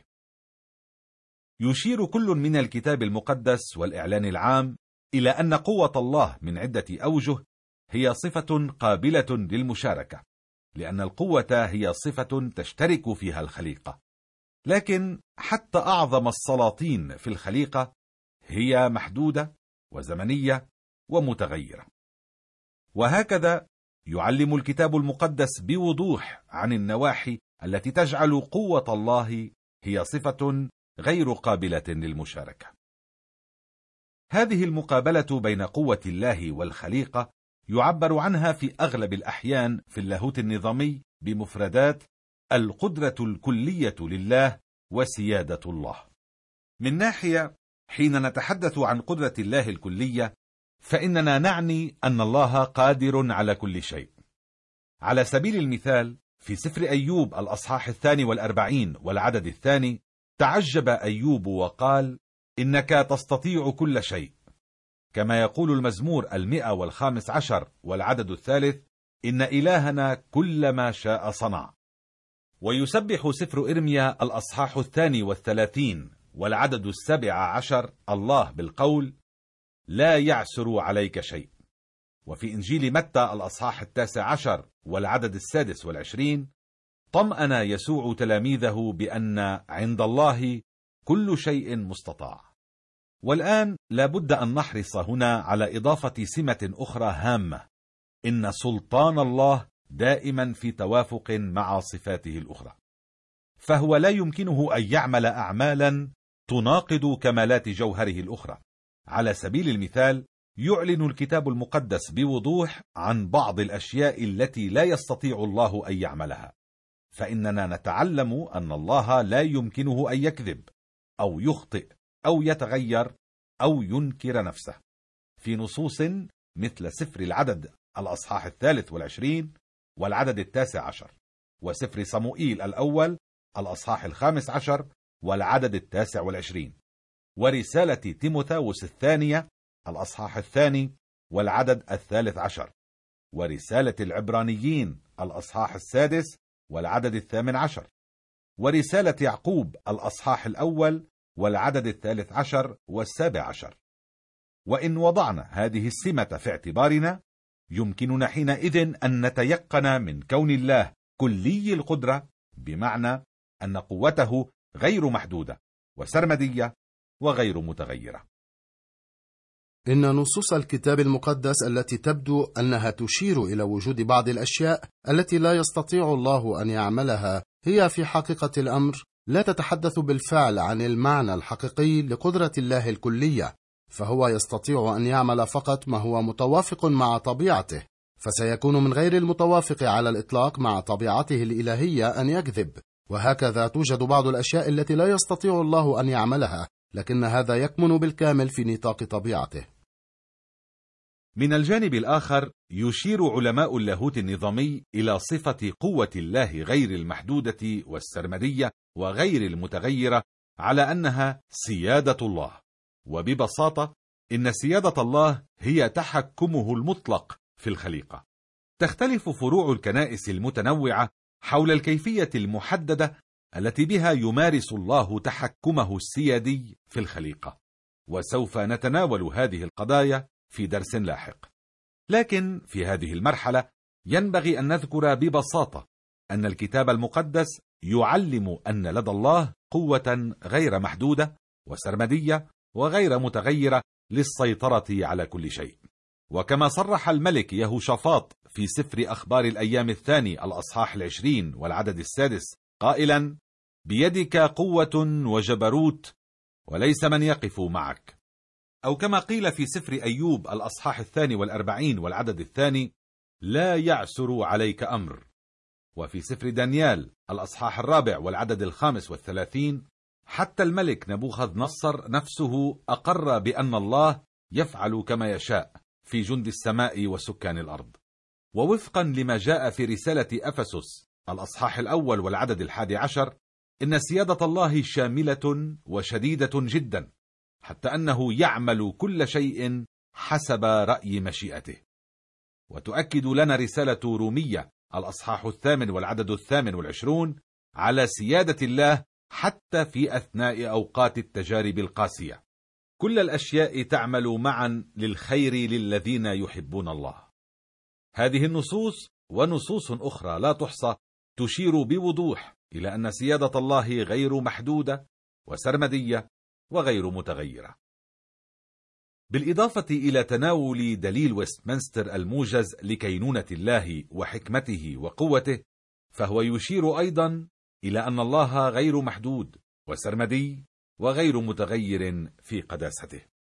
يشير كل من الكتاب المقدس والإعلان العام إلى أن قوة الله من عدة أوجه هي صفة قابلة للمشاركة، لأن القوة هي صفة تشترك فيها الخليقة. لكن حتى أعظم السلاطين في الخليقة هي محدودة وزمنية ومتغيرة. وهكذا يعلم الكتاب المقدس بوضوح عن النواحي التي تجعل قوة الله هي صفة غير قابلة للمشاركة. هذه المقابلة بين قوة الله والخليقة يعبر عنها في أغلب الأحيان في اللاهوت النظامي بمفردات القدرة الكلية لله وسيادة الله. من ناحية، حين نتحدث عن قدرة الله الكلية فإننا نعني أن الله قادر على كل شيء. على سبيل المثال في سفر أيوب الأصحاح الثاني والأربعين والعدد الثاني تعجب أيوب وقال: إنك تستطيع كل شيء. كما يقول المزمور المئة والخامس عشر والعدد الثالث: إن إلهنا كل ما شاء صنع. ويسبح سفر إرميا الأصحاح الثاني والثلاثين والعدد السابع عشر الله بالقول: لا يعسر عليك شيء. وفي إنجيل متى الأصحاح التاسع عشر والعدد السادس والعشرين طمأن يسوع تلاميذه بأن عند الله كل شيء مستطاع. والآن لابد أن نحرص هنا على إضافة سمة أخرى هامة: إن سلطان الله دائما في توافق مع صفاته الأخرى. فهو لا يمكنه أن يعمل أعمالا تناقض كمالات جوهره الأخرى. على سبيل المثال، يعلن الكتاب المقدس بوضوح عن بعض الأشياء التي لا يستطيع الله أن يعملها، فإننا نتعلم أن الله لا يمكنه أن يكذب أو يخطئ أو يتغير أو ينكر نفسه، في نصوص مثل سفر العدد الأصحاح الثالث والعشرين والعدد التاسع عشر، وسفر صموئيل الأول الأصحاح الخامس عشر والعدد التاسع والعشرين، ورسالة تيموثاوس الثانية الأصحاح الثاني والعدد الثالث عشر، ورسالة العبرانيين الأصحاح السادس والعدد الثامن عشر، ورسالة يعقوب الأصحاح الأول والعدد الثالث عشر والسابع عشر. وإن وضعنا هذه السمة في اعتبارنا، يمكننا حينئذ أن نتيقن من كون الله كلي القدرة، بمعنى أن قوته غير محدودة وسرمدية وغير متغيرة. إن نصوص الكتاب المقدس التي تبدو أنها تشير إلى وجود بعض الأشياء التي لا يستطيع الله أن يعملها هي في حقيقة الأمر لا تتحدث بالفعل عن المعنى الحقيقي لقدرة الله الكلية، فهو يستطيع أن يعمل فقط ما هو متوافق مع طبيعته، فسيكون من غير المتوافق على الإطلاق مع طبيعته الإلهية أن يكذب. وهكذا توجد بعض الأشياء التي لا يستطيع الله أن يعملها، لكن هذا يكمن بالكامل في نطاق طبيعته. من الجانب الآخر، يشير علماء اللاهوت النظامي إلى صفة قوة الله غير المحدودة والسرمدية وغير المتغيرة على أنها سيادة الله. وببساطة، إن سيادة الله هي تحكمه المطلق في الخليقة. تختلف فروع الكنائس المتنوعة حول الكيفية المحددة التي بها يمارس الله تحكمه السيادي في الخليقة، وسوف نتناول هذه القضايا في درس لاحق. لكن في هذه المرحلة ينبغي أن نذكر ببساطة أن الكتاب المقدس يعلم أن لدى الله قوة غير محدودة وسرمدية وغير متغيرة للسيطرة على كل شيء. وكما صرح الملك يهوشافاط في سفر أخبار الأيام الثاني الأصحاح العشرين والعدد السادس قائلا: بيدك قوة وجبروت وليس من يقف معك. أو كما قيل في سفر أيوب الأصحاح الثاني والأربعين والعدد الثاني: لا يعسر عليك أمر. وفي سفر دانيال الأصحاح الرابع والعدد الخامس والثلاثين: حتى الملك نبوخذ نصر نفسه أقر بأن الله يفعل كما يشاء في جند السماء وسكان الأرض. ووفقا لما جاء في رسالة أفسس الأصحاح الأول والعدد الحادي عشر، إن سيادة الله شاملة وشديدة جدا، حتى أنه يعمل كل شيء حسب رأي مشيئته. وتؤكد لنا رسالة رومية الأصحاح الثامن والعدد الثامن والعشرون على سيادة الله حتى في أثناء أوقات التجارب القاسية. كل الأشياء تعمل معا للخير للذين يحبون الله. هذه النصوص ونصوص أخرى لا تحصى تشير بوضوح إلى أن سيادة الله غير محدودة وسرمدية وغير متغيرة. بالإضافة إلى تناول دليل ويستمنستر الموجز لكينونة الله وحكمته وقوته، فهو يشير أيضا إلى أن الله غير محدود وسرمدي وغير متغير في قداسته.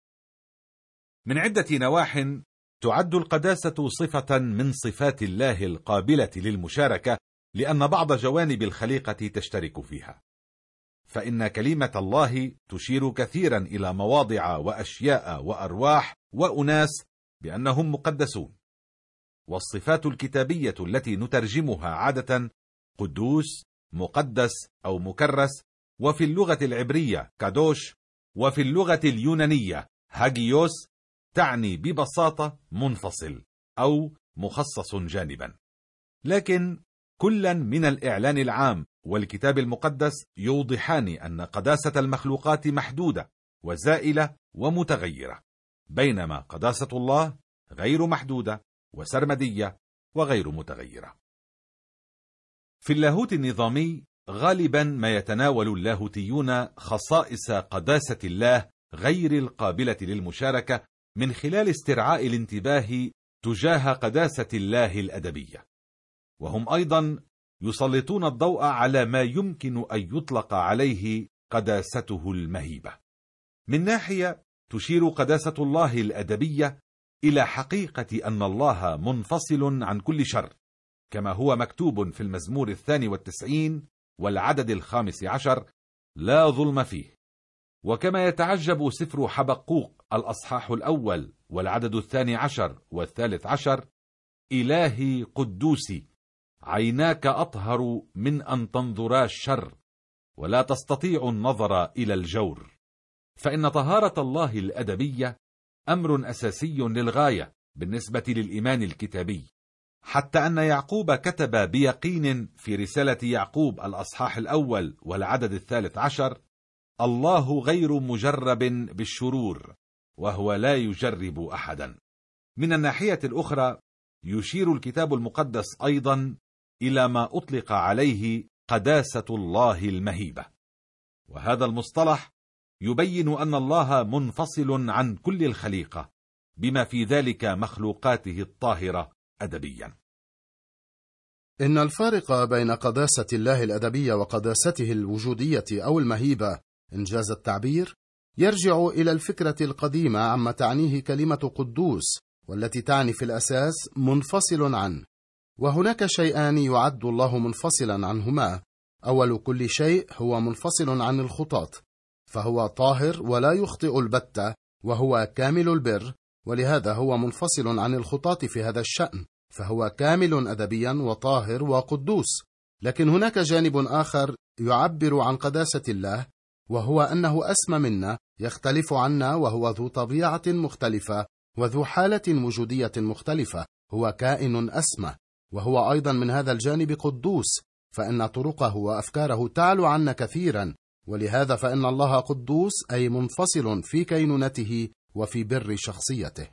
من عدة نواح تعد القداسة صفة من صفات الله القابلة للمشاركة، لأن بعض جوانب الخليقة تشترك فيها. فإن كلمة الله تشير كثيرا إلى مواضع وأشياء وأرواح وأناس بأنهم مقدسون. والصفات الكتابية التي نترجمها عادة قدوس، مقدس أو مكرس، وفي اللغة العبرية كادوش، وفي اللغة اليونانية هاجيوس، تعني ببساطة منفصل أو مخصص جانبا. لكن كلا من الإعلان العام والكتاب المقدس يوضحان أن قداسة المخلوقات محدودة وزائلة ومتغيرة، بينما قداسة الله غير محدودة وسرمدية وغير متغيرة. في اللاهوت النظامي غالبا ما يتناول اللاهوتيون خصائص قداسة الله غير القابلة للمشاركة من خلال استرعاء الانتباه تجاه قداسة الله الأدبية. وهم أيضا يسلطون الضوء على ما يمكن أن يطلق عليه قداسته المهيبة. من ناحية تشير قداسة الله الأدبية إلى حقيقة أن الله منفصل عن كل شر، كما هو مكتوب في المزمور الثاني والتسعين والعدد الخامس عشر: لا ظلم فيه. وكما يتعجب سفر حبقوق الأصحاح الأول والعدد الثاني عشر والثالث عشر: إلهي قدوسي، عيناك أطهر من أن تنظرا الشر، ولا تستطيع النظر إلى الجور. فإن طهارة الله الأدبية أمر أساسي للغاية بالنسبة للإيمان الكتابي، حتى أن يعقوب كتب بيقين في رسالة يعقوب الأصحاح الأول والعدد الثالث عشر: الله غير مجرب بالشرور، وهو لا يجرب أحدا. من الناحية الأخرى يشير الكتاب المقدس أيضا إلى ما أطلق عليه قداسة الله المهيبة، وهذا المصطلح يبين أن الله منفصل عن كل الخليقة، بما في ذلك مخلوقاته الطاهرة أدبيا. إن الفارق بين قداسة الله الأدبية وقداسته الوجودية أو المهيبة إنجاز التعبير يرجع إلى الفكرة القديمة عما تعنيه كلمة قدوس، والتي تعني في الأساس منفصل عنه. وهناك شيئان يعد الله منفصلا عنهما: أول كل شيء هو منفصل عن الخطاة، فهو طاهر ولا يخطئ البتة، وهو كامل البر، ولهذا هو منفصل عن الخطاة في هذا الشأن، فهو كامل أدبيا وطاهر وقدوس. لكن هناك جانب آخر يعبر عن قداسة الله، وهو أنه أسمى منا، يختلف عنا، وهو ذو طبيعة مختلفة وذو حالة وجودية مختلفة، هو كائن أسمى، وهو أيضا من هذا الجانب قدوس، فإن طرقه وأفكاره تعلو عنا كثيرا، ولهذا فإن الله قدوس أي منفصل في كينونته وفي بر شخصيته.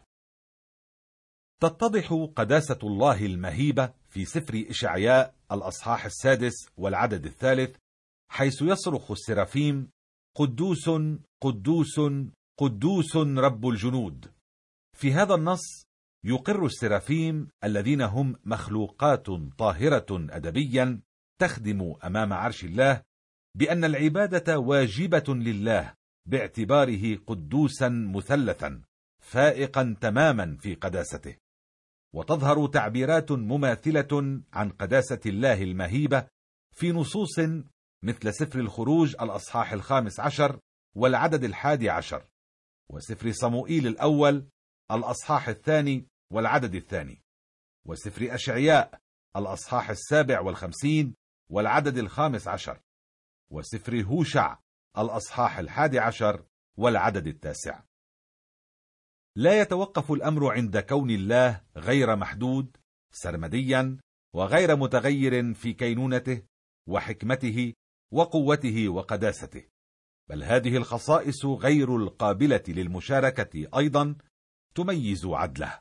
تتضح قداسة الله المهيبة في سفر إشعياء الأصحاح السادس والعدد الثالث، حيث يصرخ السرافيم: قدوس قدوس قدوس رب الجنود. في هذا النص يقر السرافيم الذين هم مخلوقات طاهرة أدبيا تخدم أمام عرش الله بأن العبادة واجبة لله، باعتباره قدوسا مثلثا فائقا تماما في قداسته. وتظهر تعبيرات مماثلة عن قداسة الله المهيبة في نصوص مثل سفر الخروج الأصحاح الخامس عشر والعدد الحادي عشر، وسفر صموئيل الأول الأصحاح الثاني والعدد الثاني، وسفر أشعياء الأصحاح السابع والخمسين والعدد الخامس عشر، وسفر هوشع الأصحاح الحادي عشر والعدد التاسع. لا يتوقف الأمر عند كون الله غير محدود سرمديا وغير متغير في كينونته وحكمته وقوته وقداسته، بل هذه الخصائص غير القابلة للمشاركة أيضا تميز عدله.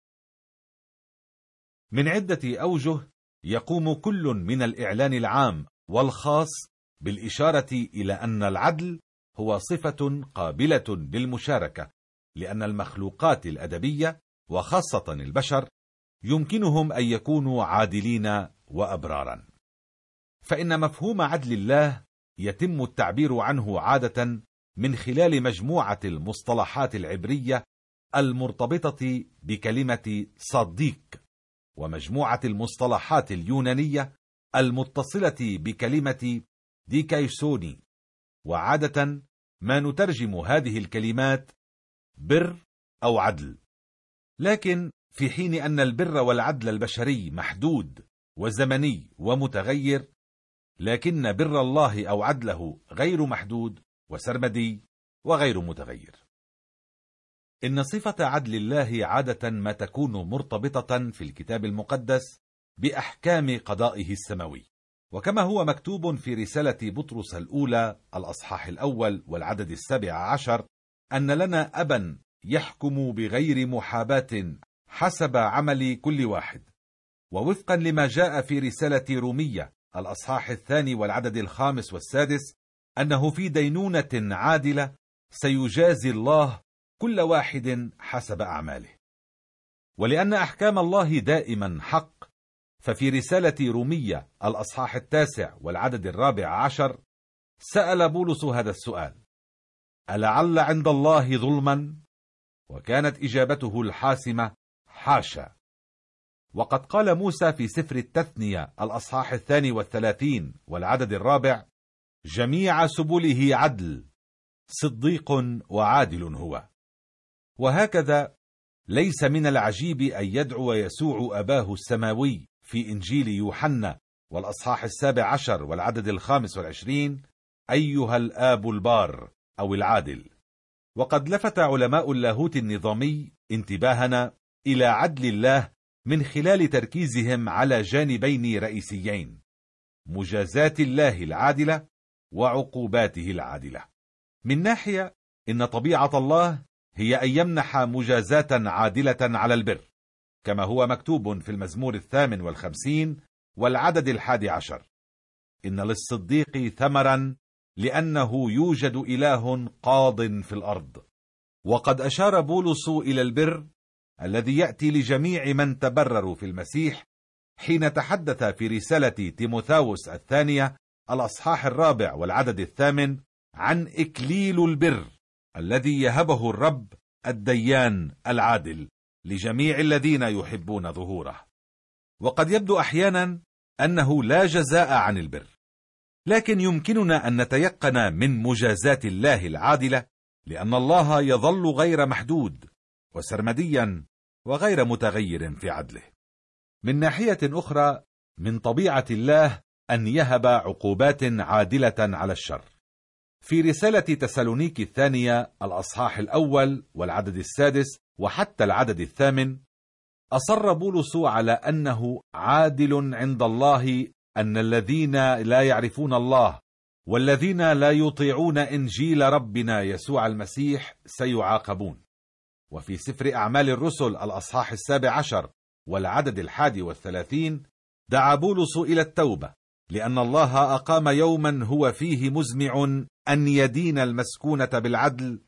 من عدة أوجه يقوم كل من الإعلان العام والخاص بالإشارة إلى أن العدل هو صفة قابلة للمشاركة، لأن المخلوقات الأدبية وخاصة البشر يمكنهم أن يكونوا عادلين وأبرارا. فإن مفهوم عدل الله يتم التعبير عنه عادة من خلال مجموعة المصطلحات العبرية المرتبطة بكلمة صديق، ومجموعة المصطلحات اليونانية المتصلة بكلمة ديكايسوني، وعادة ما نترجم هذه الكلمات بر أو عدل. لكن في حين أن البر والعدل البشري محدود وزمني ومتغير، لكن بر الله أو عدله غير محدود وسرمدي وغير متغير. إن صفة عدل الله عادة ما تكون مرتبطة في الكتاب المقدس بأحكام قضائه السماوي، وكما هو مكتوب في رسالة بطرس الأولى الأصحاح الأول والعدد السابع عشر أن لنا أبا يحكم بغير محاباة حسب عمل كل واحد، ووفقا لما جاء في رسالة رومية الأصحاح الثاني والعدد الخامس والسادس أنه في دينونة عادلة سيجازي الله كل واحد حسب أعماله. ولأن أحكام الله دائما حق، ففي رسالة رومية الأصحاح التاسع والعدد الرابع عشر سأل بولس هذا السؤال: ألعل عند الله ظلما؟ وكانت إجابته الحاسمة: حاشا. وقد قال موسى في سفر التثنية الأصحاح الثاني والثلاثين والعدد الرابع: جميع سبله عدل، صديق وعادل هو. وهكذا ليس من العجيب أن يدعو يسوع أباه السماوي في إنجيل يوحنا والأصحاح السابع عشر والعدد الخامس والعشرين: أيها الآب البار أو العادل. وقد لفت علماء اللاهوت النظامي انتباهنا إلى عدل الله من خلال تركيزهم على جانبين رئيسيين: مجازاة الله العادلة وعقوباته العادلة. من ناحية، إن طبيعة الله هي أن يمنح مجازاة عادلة على البر، كما هو مكتوب في المزمور الثامن والخمسين والعدد الحادي عشر: إن للصديق ثمرا لأنه يوجد إله قاض في الأرض. وقد أشار بولس إلى البر الذي يأتي لجميع من تبرروا في المسيح حين تحدث في رسالة تيموثاوس الثانية الأصحاح الرابع والعدد الثامن عن إكليل البر الذي يهبه الرب الديان العادل لجميع الذين يحبون ظهوره. وقد يبدو أحيانا أنه لا جزاء عن البر، لكن يمكننا أن نتيقن من مجازاة الله العادلة، لأن الله يظل غير محدود وسرمديا وغير متغير في عدله. من ناحية أخرى، من طبيعة الله أن يهب عقوبات عادلة على الشر. في رسالة تسالونيكي الثانية الأصحاح الأول والعدد السادس وحتى العدد الثامن أصر بولس على أنه عادل عند الله أن الذين لا يعرفون الله والذين لا يطيعون إنجيل ربنا يسوع المسيح سيعاقبون. وفي سفر أعمال الرسل الأصحاح السابع عشر والعدد الحادي والثلاثين دعا بولس إلى التوبة، لأن الله أقام يوما هو فيه مزمع أن يدين المسكونة بالعدل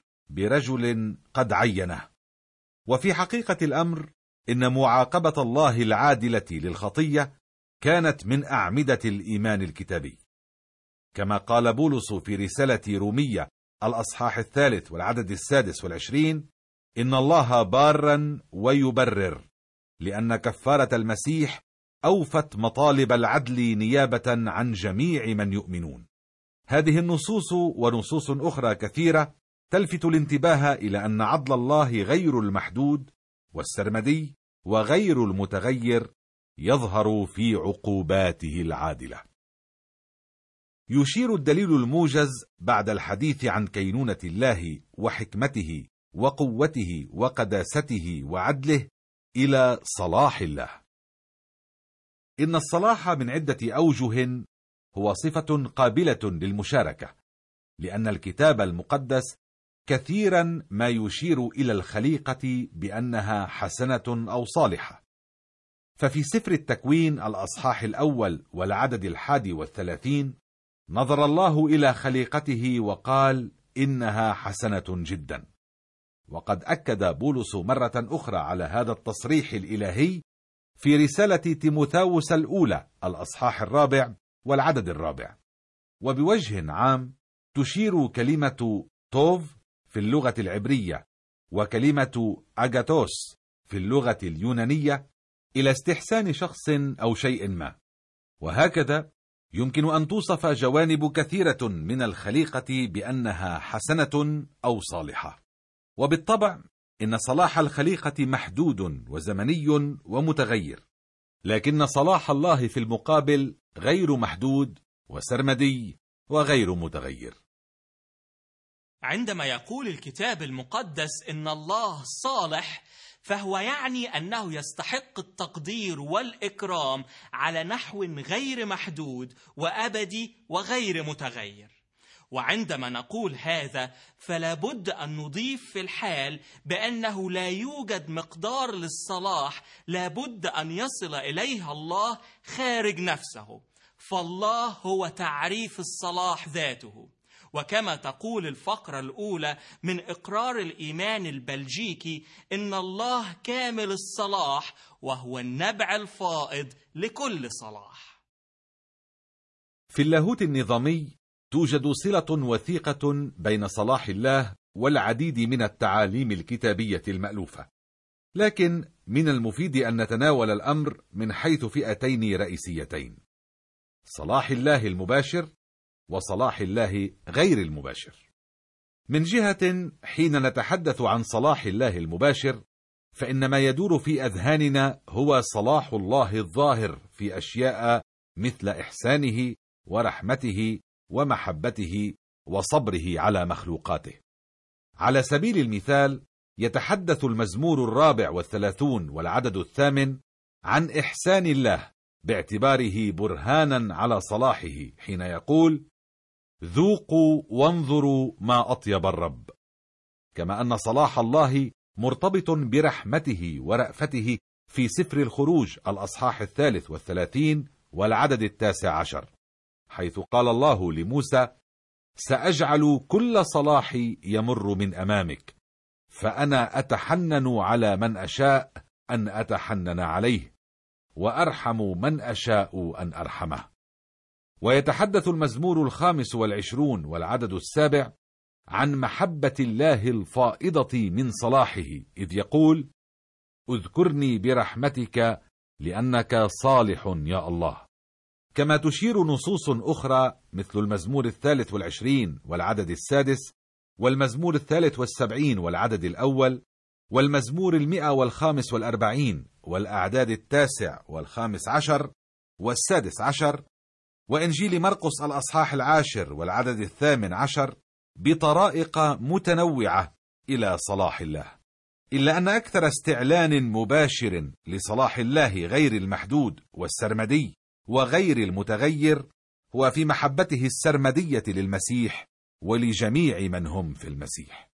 برجل قد عينه. وفي حقيقة الأمر إن معاقبة الله العادلة للخطية كانت من أعمدة الإيمان الكتابي، كما قال بولس في رسالة رومية الأصحاح الثالث والعدد السادس والعشرين: إن الله بارا ويبرر، لأن كفارة المسيح أوفت مطالب العدل نيابة عن جميع من يؤمنون. هذه النصوص ونصوص أخرى كثيرة تلفت الانتباه إلى أن عدل الله غير المحدود والسرمدي وغير المتغير يظهر في عقوباته العادلة. يشير الدليل الموجز بعد الحديث عن كينونة الله وحكمته وقوته وقداسته وعدله إلى صلاح الله. إن الصلاح من عدة أوجه هو صفة قابلة للمشاركة، لأن الكتاب المقدس كثيرا ما يشير إلى الخليقة بأنها حسنة أو صالحة. ففي سفر التكوين الأصحاح الأول والعدد الحادي والثلاثين نظر الله إلى خليقته وقال: إنها حسنة جدا. وقد أكد بولس مرة أخرى على هذا التصريح الإلهي في رسالة تيموثاوس الأولى الأصحاح الرابع والعدد الرابع. وبوجه عام تشير كلمة توف في اللغة العبرية وكلمة أغاثوس في اللغة اليونانية إلى استحسان شخص أو شيء ما. وهكذا يمكن أن توصف جوانب كثيرة من الخليقة بأنها حسنة أو صالحة. وبالطبع إن صلاح الخليقة محدود وزمني ومتغير، لكن صلاح الله في المقابل غير محدود وسرمدي وغير متغير. عندما يقول الكتاب المقدس إن الله صالح، فهو يعني أنه يستحق التقدير والإكرام على نحو غير محدود وأبدي وغير متغير. وعندما نقول هذا فلا بد أن نضيف في الحال بأنه لا يوجد مقدار للصلاح لا بد أن يصل إليها الله خارج نفسه، فالله هو تعريف الصلاح ذاته. وكما تقول الفقرة الأولى من إقرار الإيمان البلجيكي إن الله كامل الصلاح وهو النبع الفائض لكل صلاح. في اللاهوت النظامي توجد صلة وثيقة بين صلاح الله والعديد من التعاليم الكتابية المألوفة، لكن من المفيد أن نتناول الأمر من حيث فئتين رئيسيتين: صلاح الله المباشر وصلاح الله غير المباشر. من جهة، حين نتحدث عن صلاح الله المباشر فإن ما يدور في أذهاننا هو صلاح الله الظاهر في أشياء مثل إحسانه ورحمته ومحبته وصبره على مخلوقاته. على سبيل المثال، يتحدث المزمور الرابع والثلاثون والعدد الثامن عن إحسان الله باعتباره برهانا على صلاحه، حين يقول: ذوقوا وانظروا ما أطيب الرب. كما أن صلاح الله مرتبط برحمته ورأفته في سفر الخروج الأصحاح الثالث والثلاثين والعدد التاسع عشر، حيث قال الله لموسى: سأجعل كل صلاحي يمر من أمامك، فأنا أتحنن على من أشاء أن أتحنن عليه، وأرحم من أشاء أن أرحمه. ويتحدث المزمور الخامس والعشرون والعدد السابع عن محبة الله الفائضة من صلاحه، إذ يقول: اذكرني برحمتك لأنك صالح يا الله. كما تشير نصوص أخرى مثل المزمور الثالث والعشرين والعدد السادس، والمزمور الثالث والسبعين والعدد الأول، والمزمور المئة والخامس والأربعين والأعداد التاسع والخامس عشر والسادس عشر، وإنجيل مرقس الأصحاح العاشر والعدد الثامن عشر، بطرائق متنوعة إلى صلاح الله. إلا أن أكثر استعلان مباشر لصلاح الله غير المحدود والسرمدي وغير المتغير هو في محبته السرمدية للمسيح ولجميع من هم في المسيح.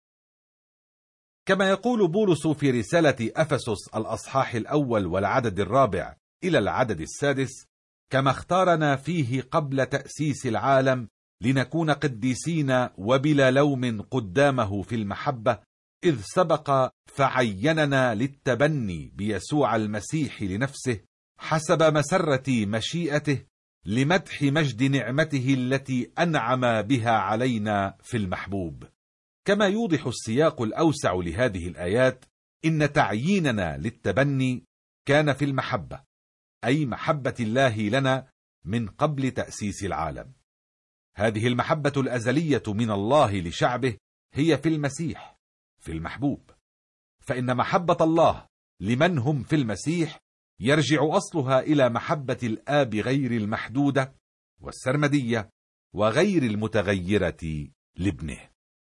كما يقول بولس في رسالة أفسس الأصحاح الأول والعدد الرابع إلى العدد السادس: كما اختارنا فيه قبل تأسيس العالم لنكون قديسين وبلا لوم قدامه في المحبة، إذ سبق فعيننا للتبني بيسوع المسيح لنفسه حسب مسرة مشيئته، لمدح مجد نعمته التي أنعم بها علينا في المحبوب. كما يوضح السياق الأوسع لهذه الآيات إن تعييننا للتبني كان في المحبة، أي محبة الله لنا من قبل تأسيس العالم. هذه المحبة الأزلية من الله لشعبه هي في المسيح، في المحبوب. فإن محبة الله لمن هم في المسيح يرجع أصلها إلى محبة الآب غير المحدودة والسرمدية وغير المتغيرة لابنه.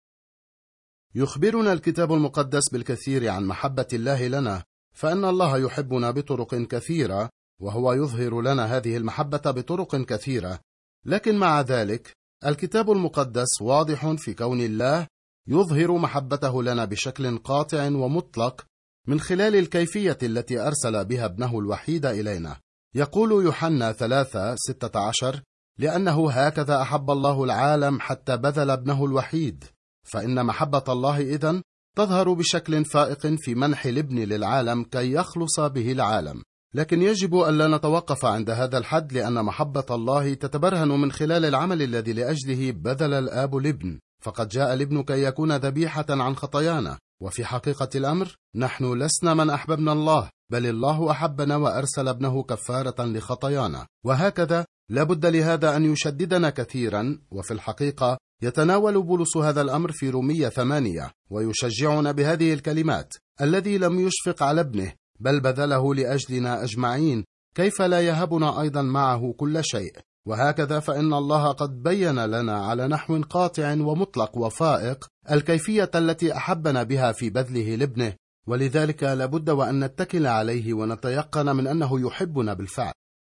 يخبرنا الكتاب المقدس بالكثير عن محبة الله لنا، فإن الله يحبنا بطرق كثيرة، وهو يظهر لنا هذه المحبة بطرق كثيرة. لكن مع ذلك الكتاب المقدس واضح في كون الله يظهر محبته لنا بشكل قاطع ومطلق من خلال الكيفية التي أرسل بها ابنه الوحيد إلينا. يقول يوحنا ثلاثة ستة عشر: لأنه هكذا أحب الله العالم حتى بذل ابنه الوحيد. فإن محبة الله إذن تظهر بشكل فائق في منح الابن للعالم كي يخلص به العالم. لكن يجب ألا نتوقف عند هذا الحد، لأن محبة الله تتبرهن من خلال العمل الذي لأجله بذل الآب الابن، فقد جاء الابن كي يكون ذبيحة عن خطايانا. وفي حقيقة الأمر نحن لسنا من أحببنا الله، بل الله أحبنا وأرسل ابنه كفارة لخطايانا. وهكذا لابد لهذا أن يشددنا كثيرا. وفي الحقيقة يتناول بولس هذا الأمر في رومية ثمانية ويشجعنا بهذه الكلمات: الذي لم يشفق على ابنه بل بذله لأجلنا أجمعين، كيف لا يهبنا أيضا معه كل شيء؟ وهكذا فإن الله قد بين لنا على نحو قاطع ومطلق وفائق الكيفية التي أحبنا بها في بذله لابنه، ولذلك لابد وأن نتكل عليه ونتيقن من أنه يحبنا بالفعل.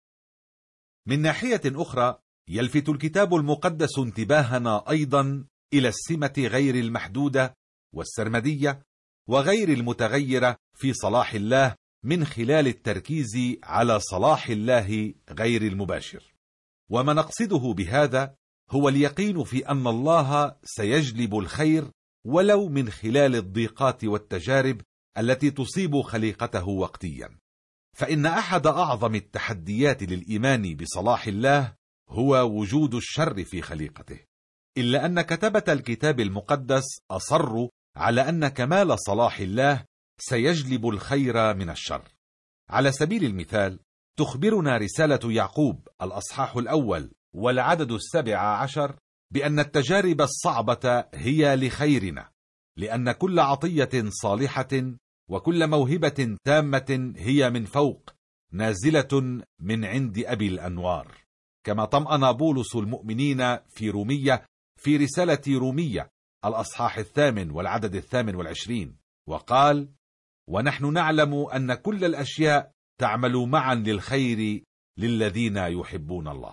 من ناحية أخرى يلفت الكتاب المقدس انتباهنا أيضا إلى السمة غير المحدودة والسرمدية وغير المتغيرة في صلاح الله من خلال التركيز على صلاح الله غير المباشر. وما نقصده بهذا هو اليقين في أن الله سيجلب الخير ولو من خلال الضيقات والتجارب التي تصيب خليقته وقتيا. فإن أحد أعظم التحديات للإيمان بصلاح الله هو وجود الشر في خليقته، إلا أن كتبة الكتاب المقدس أصروا على أن كمال صلاح الله سيجلب الخير من الشر. على سبيل المثال تخبرنا رسالة يعقوب الأصحاح الأول والعدد السابع عشر بأن التجارب الصعبة هي لخيرنا، لأن كل عطية صالحة وكل موهبة تامة هي من فوق، نازلة من عند أبي الأنوار، كما طمأن بولس المؤمنين في رومية في رسالة رومية الأصحاح الثامن والعدد الثامن والعشرين، وقال: ونحن نعلم أن كل الأشياء تعمل معا للخير للذين يحبون الله.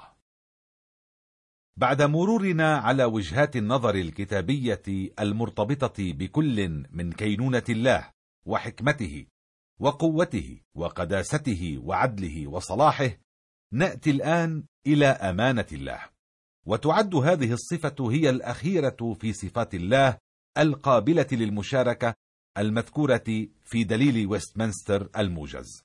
بعد مرورنا على وجهات النظر الكتابية المرتبطة بكل من كينونة الله وحكمته وقوته وقداسته وعدله وصلاحه، نأتي الآن إلى أمانة الله. وتعد هذه الصفة هي الأخيرة في صفات الله القابلة للمشاركة المذكورة في دليل ويستمنستر الموجز.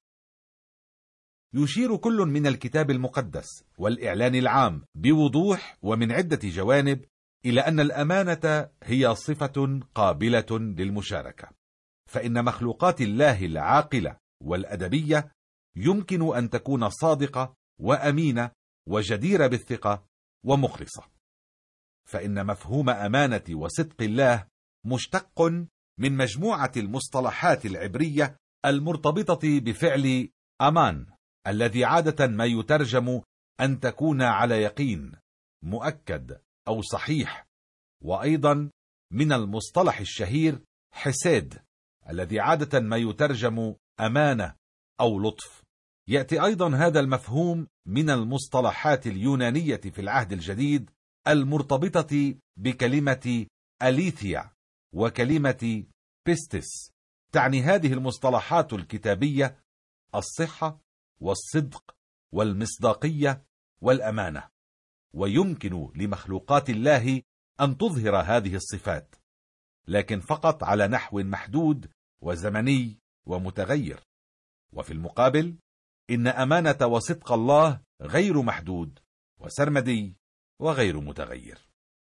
يشير كل من الكتاب المقدس والإعلان العام بوضوح ومن عدة جوانب إلى أن الأمانة هي صفة قابلة للمشاركة، فإن مخلوقات الله العاقلة والأدبية يمكن أن تكون صادقة وأمينة وجديرة بالثقة ومخلصة. فإن مفهوم أمانة وصدق الله مشتق من مجموعة المصطلحات العبرية المرتبطة بفعل أمان، الذي عادة ما يترجم أن تكون على يقين، مؤكد أو صحيح، وأيضا من المصطلح الشهير حساد، الذي عادة ما يترجم أمانة أو لطف. يأتي أيضا هذا المفهوم من المصطلحات اليونانية في العهد الجديد المرتبطة بكلمة أليثيا وكلمة بيستس. تعني هذه المصطلحات الكتابية الصحة والصدق والمصداقية والأمانة، ويمكن لمخلوقات الله أن تظهر هذه الصفات، لكن فقط على نحو محدود وزمني ومتغير. وفي المقابل إن أمانة وصدق الله غير محدود وسرمدي وغير متغير.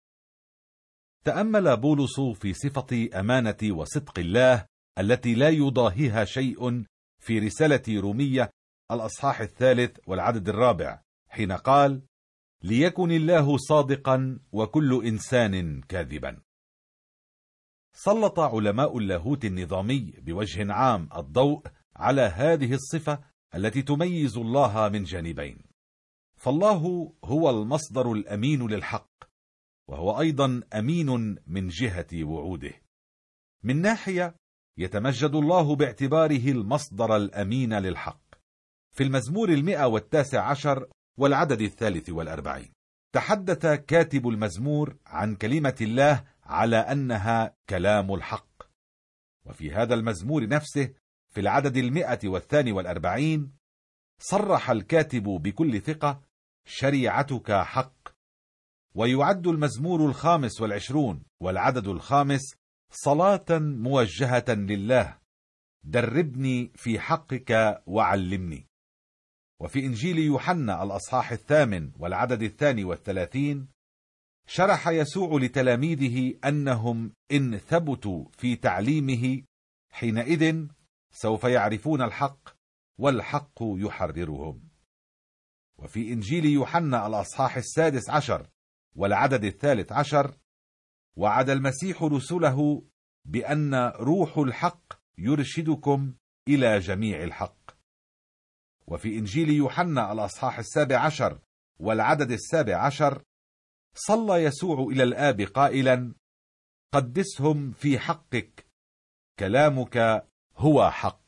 تأمل بولس في صفة أمانة وصدق الله التي لا يضاهيها شيء في رسالة رومية الأصحاح الثالث والعدد الرابع، حين قال: ليكن الله صادقا وكل إنسان كاذبا. سلط علماء اللاهوت النظامي بوجه عام الضوء على هذه الصفة التي تميز الله من جانبين. فالله هو المصدر الأمين للحق، وهو أيضا أمين من جهة وعوده. من ناحية يتمجد الله باعتباره المصدر الأمين للحق. في المزمور المئة والتاسع عشر والعدد الثالث والأربعين تحدث كاتب المزمور عن كلمة الله على أنها كلام الحق. وفي هذا المزمور نفسه في العدد المئة والثاني والأربعين صرح الكاتب بكل ثقة: شريعتك حق. ويعد المزمور الخامس والعشرون والعدد الخامس صلاة موجهة لله: دربني في حقك وعلمني. وفي إنجيل يوحنا الأصحاح الثامن والعدد الثاني والثلاثين شرح يسوع لتلاميذه أنهم إن ثبتوا في تعليمه حينئذ سوف يعرفون الحق والحق يحررهم. وفي إنجيل يوحنا الأصحاح السادس عشر والعدد الثالث عشر وعد المسيح رسله بأن روح الحق يرشدكم إلى جميع الحق. وفي إنجيل يوحنا الأصحاح السابع عشر والعدد السابع عشر صلى يسوع إلى الآب قائلا: قدسهم في حقك، كلامك هو حق.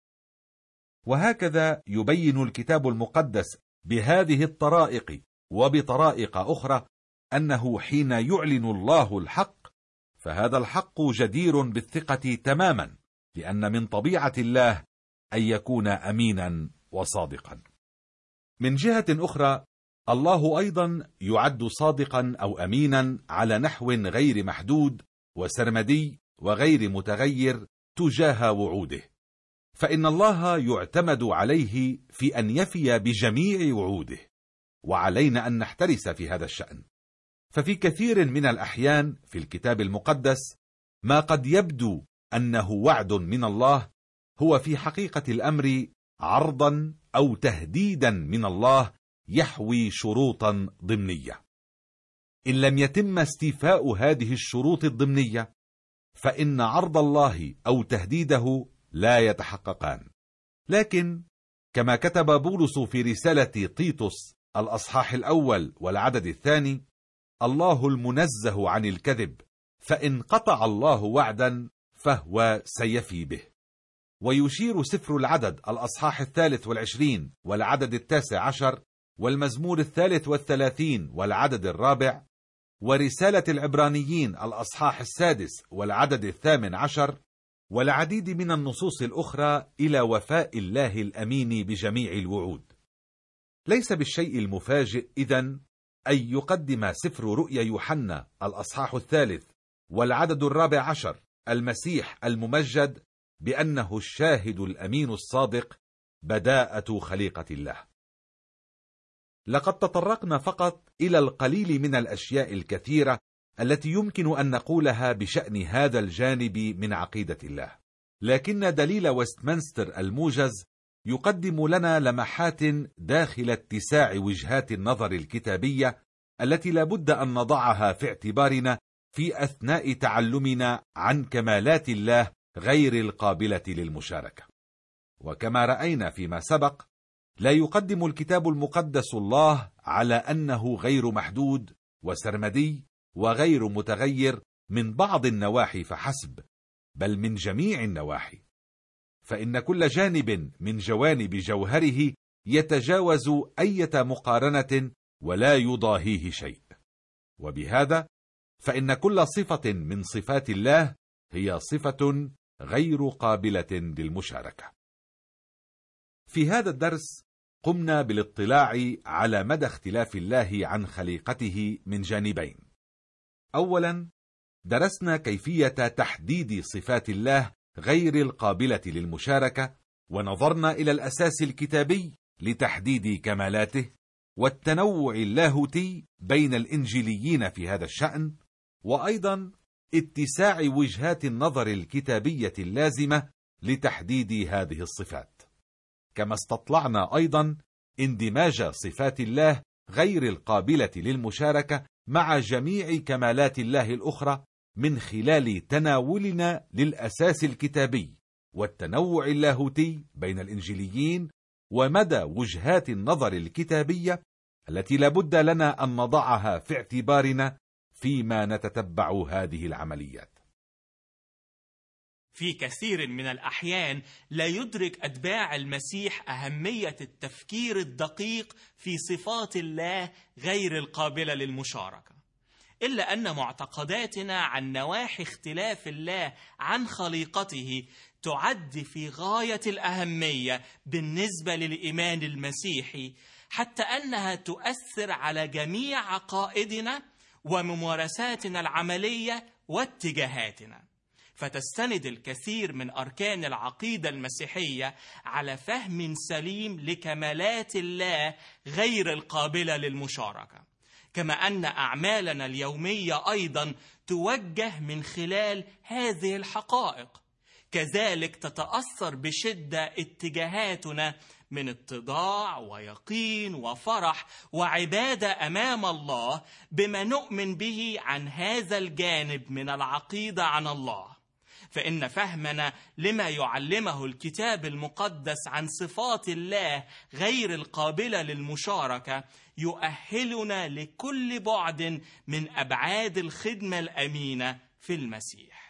وهكذا يبين الكتاب المقدس بهذه الطرائق وبطرائق أخرى أنه حين يعلن الله الحق فهذا الحق جدير بالثقة تماما، لأن من طبيعة الله أن يكون أمينا وصادقا. من جهة أخرى الله أيضا يعد صادقا أو أمينا على نحو غير محدود وسرمدي وغير متغير تجاه وعوده، فإن الله يعتمد عليه في أن يفي بجميع وعوده، وعلينا أن نحترس في هذا الشأن. ففي كثير من الأحيان في الكتاب المقدس ما قد يبدو أنه وعد من الله هو في حقيقة الأمر عرضا أو تهديدا من الله يحوي شروطا ضمنية. إن لم يتم استيفاء هذه الشروط الضمنية فإن عرض الله أو تهديده لا يتحققان. لكن كما كتب بولس في رسالة تيتوس الأصحاح الأول والعدد الثاني: الله المنزه عن الكذب، فإن قطع الله وعدا فهو سيفي به. ويشير سفر العدد الأصحاح الثالث والعشرين والعدد التاسع عشر والمزمور الثالث والثلاثين والعدد الرابع ورسالة العبرانيين الأصحاح السادس والعدد الثامن عشر والعديد من النصوص الأخرى إلى وفاء الله الأمين بجميع الوعود. ليس بالشيء المفاجئ إذن أن يقدم سفر رؤيا يوحنا الأصحاح الثالث والعدد الرابع عشر المسيح الممجد بأنه الشاهد الأمين الصادق بداءة خليقة الله. لقد تطرقنا فقط إلى القليل من الأشياء الكثيرة التي يمكن أن نقولها بشأن هذا الجانب من عقيدة الله، لكن دليل ويستمنستر الموجز يقدم لنا لمحات داخل اتساع وجهات النظر الكتابية التي لا بد أن نضعها في اعتبارنا في أثناء تعلمنا عن كمالات الله غير القابلة للمشاركة. وكما رأينا فيما سبق، لا يقدم الكتاب المقدس الله على أنه غير محدود وسرمدي وغير متغير من بعض النواحي فحسب، بل من جميع النواحي، فإن كل جانب من جوانب جوهره يتجاوز أي مقارنة ولا يضاهيه شيء. وبهذا فإن كل صفة من صفات الله هي صفة غير قابلة للمشاركة. في هذا الدرس قمنا بالاطلاع على مدى اختلاف الله عن خليقته من جانبين. أولا، درسنا كيفية تحديد صفات الله غير القابلة للمشاركة، ونظرنا إلى الأساس الكتابي لتحديد كمالاته والتنوع اللاهوتي بين الإنجيليين في هذا الشأن، وأيضا اتساع وجهات النظر الكتابية اللازمة لتحديد هذه الصفات. كما استطلعنا أيضا اندماج صفات الله غير القابلة للمشاركة مع جميع كمالات الله الأخرى من خلال تناولنا للأساس الكتابي والتنوع اللاهوتي بين الإنجيليين ومدى وجهات النظر الكتابية التي لابد لنا أن نضعها في اعتبارنا فيما نتتبع هذه العمليات. في كثير من الأحيان لا يدرك أتباع المسيح أهمية التفكير الدقيق في صفات الله غير القابلة للمشاركة، إلا أن معتقداتنا عن نواحي اختلاف الله عن خليقته تعد في غاية الأهمية بالنسبة للإيمان المسيحي، حتى أنها تؤثر على جميع عقائدنا وممارساتنا العملية واتجاهاتنا. فتستند الكثير من أركان العقيدة المسيحية على فهم سليم لكمالات الله غير القابلة للمشاركة، كما أن أعمالنا اليومية أيضا توجه من خلال هذه الحقائق. كذلك تتأثر بشدة اتجاهاتنا من اتضاع ويقين وفرح وعبادة أمام الله بما نؤمن به عن هذا الجانب من العقيدة عن الله. فإن فهمنا لما يعلمه الكتاب المقدس عن صفات الله غير القابلة للمشاركة يؤهلنا لكل بعد من أبعاد الخدمة الأمينة في المسيح.